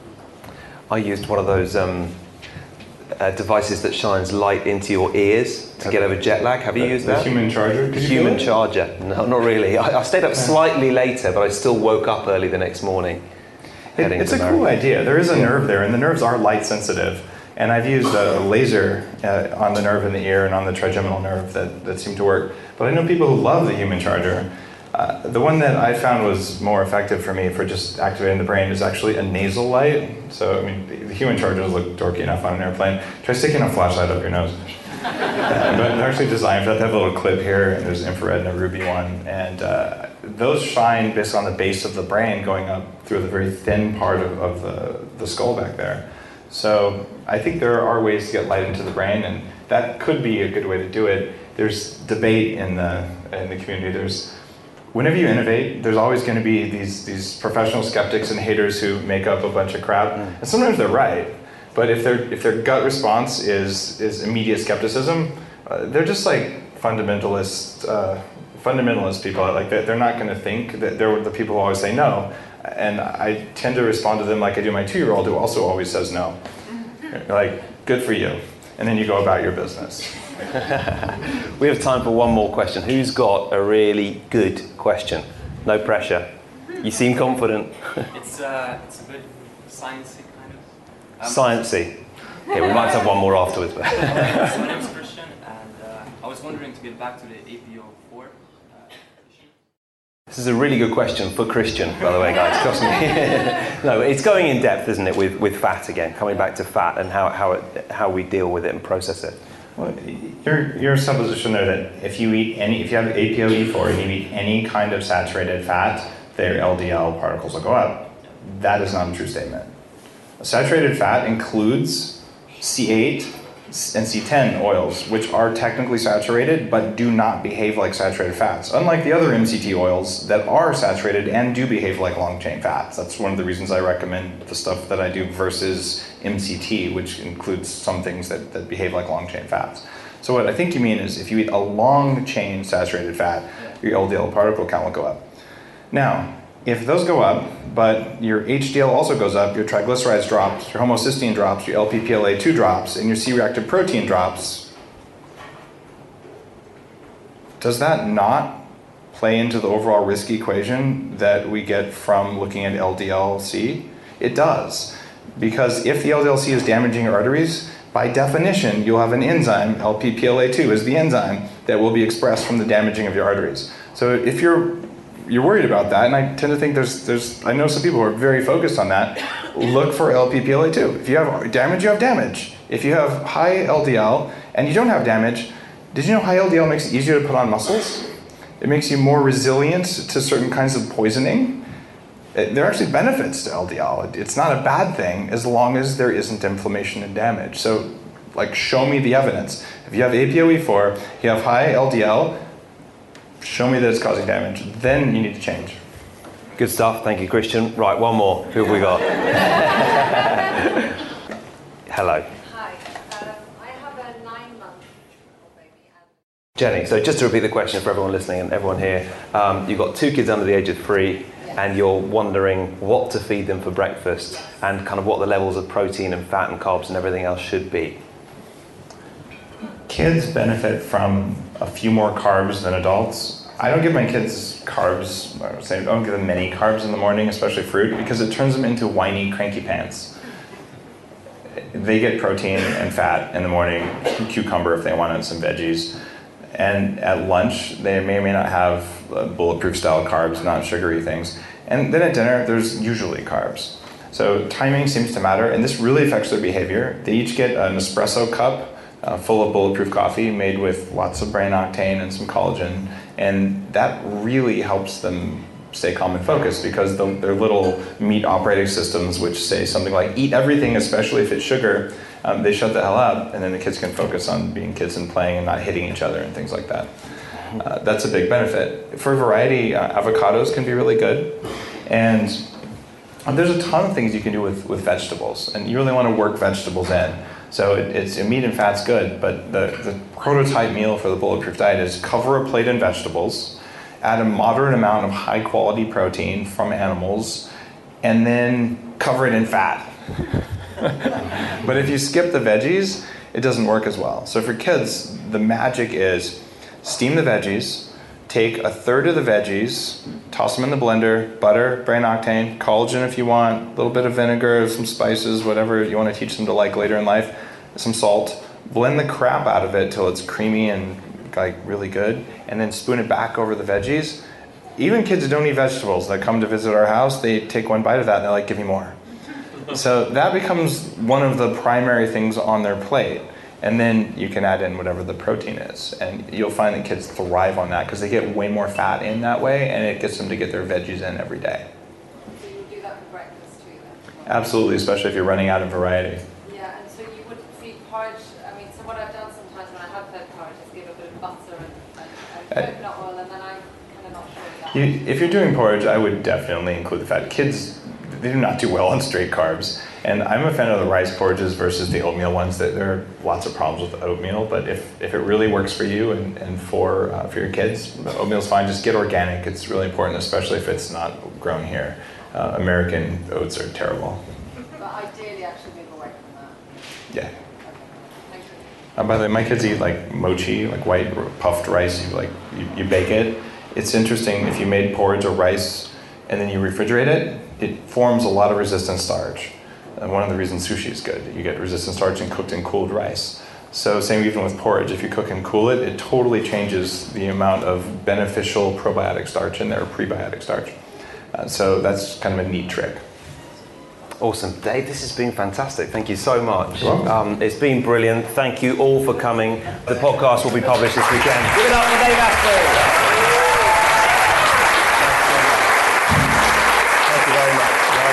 I used one of those um, uh, devices that shines light into your ears to get over jet lag. Have you the, used the that? The human charger? The human charger. No, not really. I, I stayed up slightly later, but I still woke up early the next morning. It, it's a cool idea. There is a nerve there, and the nerves are light sensitive. And I've used a laser uh, on the nerve in the ear and on the trigeminal nerve that, that seem to work. But I know people who love the human charger. Uh, the one that I found was more effective for me for just activating the brain is actually a nasal light. So, I mean, the, the human chargers look dorky enough on an airplane. Try sticking a flashlight up your nose. uh, but they're actually designed for that. They have a little clip here, and there's infrared and a ruby one. And uh, those shine based on the base of the brain going up through the very thin part of, of the, the skull back there. So I think there are ways to get light into the brain, and that could be a good way to do it. There's debate in the in the community. There's whenever you innovate, there's always going to be these these professional skeptics and haters who make up a bunch of crap, mm. and sometimes they're right. But if their if their gut response is is immediate skepticism, uh, they're just like fundamentalist uh, fundamentalist people. Like they're, they're not going to think that they're the people who always say no. And I tend to respond to them like I do my two-year-old who also always says no. Like, good for you. And then you go about your business. We have time for one more question. Who's got a really good question? No pressure. You seem confident. It's, uh, it's a bit sciencey kind of. Um, Sciencey. Okay, we might have one more afterwards. But so my name is Christian, and uh, I was wondering to get back to the A P O four. This is a really good question for Christian, by the way, guys. Trust me. No, it's going in depth, isn't it, with, with fat again, coming back to fat and how how it, how we deal with it and process it. Well, your your supposition there that if you eat any, if you have A P O E four and you eat any kind of saturated fat, their L D L particles will go up. That is not a true statement. Saturated fat includes C eight and C ten oils, which are technically saturated but do not behave like saturated fats, unlike the other M C T oils that are saturated and do behave like long-chain fats. That's one of the reasons I recommend the stuff that I do versus M C T, which includes some things that, that behave like long-chain fats. So what I think you mean is if you eat a long-chain saturated fat, your L D L particle count will go up. Now, if those go up, but your H D L also goes up, your triglycerides drops, your homocysteine drops, your L P P L A two drops, and your C-reactive protein drops, does that not play into the overall risk equation that we get from looking at L D L C? It does. Because if the L D L C is damaging your arteries, by definition, you'll have an enzyme, L P P L A two is the enzyme, that will be expressed from the damaging of your arteries. So if you're you're worried about that, and I tend to think there's, there's I know some people who are very focused on that, look for L P P L A two. If you have damage, you have damage. If you have high L D L and you don't have damage, did you know high L D L makes it easier to put on muscles? It makes you more resilient to certain kinds of poisoning. It, there are actually benefits to L D L. It's not a bad thing as long as there isn't inflammation and damage. So, like, show me the evidence. If you have A P O E four, you have high L D L, show me that it's causing damage. Then you need to change. Good stuff. Thank you, Christian. Right, one more. Who have we got? Hello. Hi. Um, I have a nine-month baby. Jenny, so just to repeat the question for everyone listening and everyone here, um, you've got two kids under the age of three, yeah. and you're wondering what to feed them for breakfast, yes. and kind of what the levels of protein and fat and carbs and everything else should be. Kids benefit from a few more carbs than adults. I don't give my kids carbs, I would say I don't give them many carbs in the morning, especially fruit, because it turns them into whiny, cranky pants. They get protein and fat in the morning, cucumber if they wanted, some veggies. And at lunch, they may or may not have bulletproof style carbs, non-sugary things. And then at dinner, there's usually carbs. So timing seems to matter, and this really affects their behavior. They each get an espresso cup uh, full of bulletproof coffee made with lots of brain octane and some collagen. And that really helps them stay calm and focused, because the, their little meat operating systems, which say something like, eat everything, especially if it's sugar, um, they shut the hell up, and then the kids can focus on being kids and playing and not hitting each other and things like that. Uh, that's a big benefit. For variety, uh, avocados can be really good. And there's a ton of things you can do with, with vegetables, and you really want to work vegetables in. So it, it's meat and fat's good, but the, the prototype meal for the bulletproof diet is cover a plate in vegetables, add a moderate amount of high quality protein from animals, and then cover it in fat. But if you skip the veggies, it doesn't work as well. So for kids, the magic is steam the veggies, take a third of the veggies, toss them in the blender, butter, brain octane, collagen if you want, a little bit of vinegar, some spices, whatever you want to teach them to like later in life, some salt, blend the crap out of it till it's creamy and like really good, and then spoon it back over the veggies. Even kids who don't eat vegetables that come to visit our house, they take one bite of that and they're like, give me more. So that becomes one of the primary things on their plate. And then you can add in whatever the protein is. And you'll find that kids thrive on that because they get way more fat in that way, and it gets them to get their veggies in every day. So you would do that for breakfast too then? Absolutely, especially if you're running out of variety. Yeah, and so you would feed porridge. I mean, so what I've done sometimes when I have fed porridge is give a bit of butter and, and, and coconut oil, and then I'm kind of not sure of that. You, if you're doing porridge, I would definitely include the fat. Kids, they do not do well on straight carbs. And I'm a fan of the rice porridges versus the oatmeal ones. That there are lots of problems with oatmeal, but if, if it really works for you and, and for uh, for your kids, oatmeal's fine. Just get organic. It's really important, especially if it's not grown here. Uh, American oats are terrible. But ideally, actually move away from that. Yeah. Okay. Thank you. Uh, by the way, my kids eat like mochi, like white puffed rice. You like you, you bake it. It's interesting if you made porridge or rice and then you refrigerate it, it forms a lot of resistant starch. And one of the reasons sushi is good, you get resistant starch in cooked and cooled rice. So same even with porridge, if you cook and cool it, it totally changes the amount of beneficial probiotic starch in there, or prebiotic starch. Uh, so that's kind of a neat trick. Awesome. Dave, this has been fantastic. Thank you so much. You're welcome. Um, it's been brilliant. Thank you all for coming. The podcast will be published this weekend. Give it up for Dave Asprey. Thank you very much.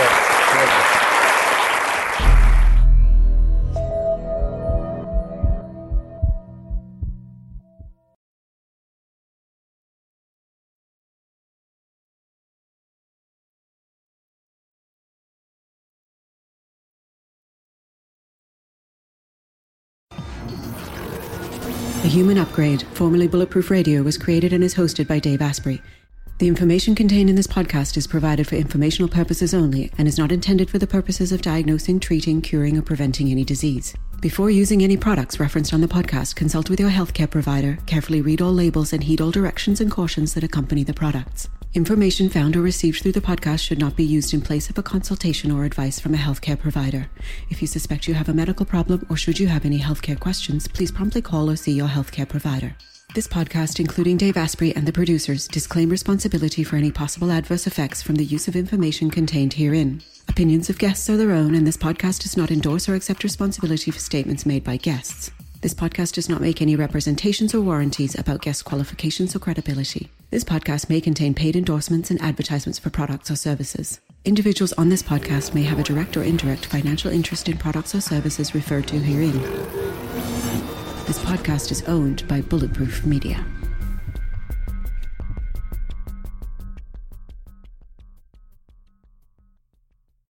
The Human Upgrade, formerly Bulletproof Radio, was created and is hosted by Dave Asprey. The information contained in this podcast is provided for informational purposes only and is not intended for the purposes of diagnosing, treating, curing, or preventing any disease. Before using any products referenced on the podcast, consult with your healthcare provider, carefully read all labels, and heed all directions and cautions that accompany the products. Information found or received through the podcast should not be used in place of a consultation or advice from a healthcare provider. If you suspect you have a medical problem or should you have any healthcare questions, please promptly call or see your healthcare provider. This podcast, including Dave Asprey and the producers, disclaim responsibility for any possible adverse effects from the use of information contained herein. Opinions of guests are their own, and this podcast does not endorse or accept responsibility for statements made by guests. This podcast does not make any representations or warranties about guest qualifications or credibility. This podcast may contain paid endorsements and advertisements for products or services. Individuals on this podcast may have a direct or indirect financial interest in products or services referred to herein. This podcast is owned by Bulletproof Media.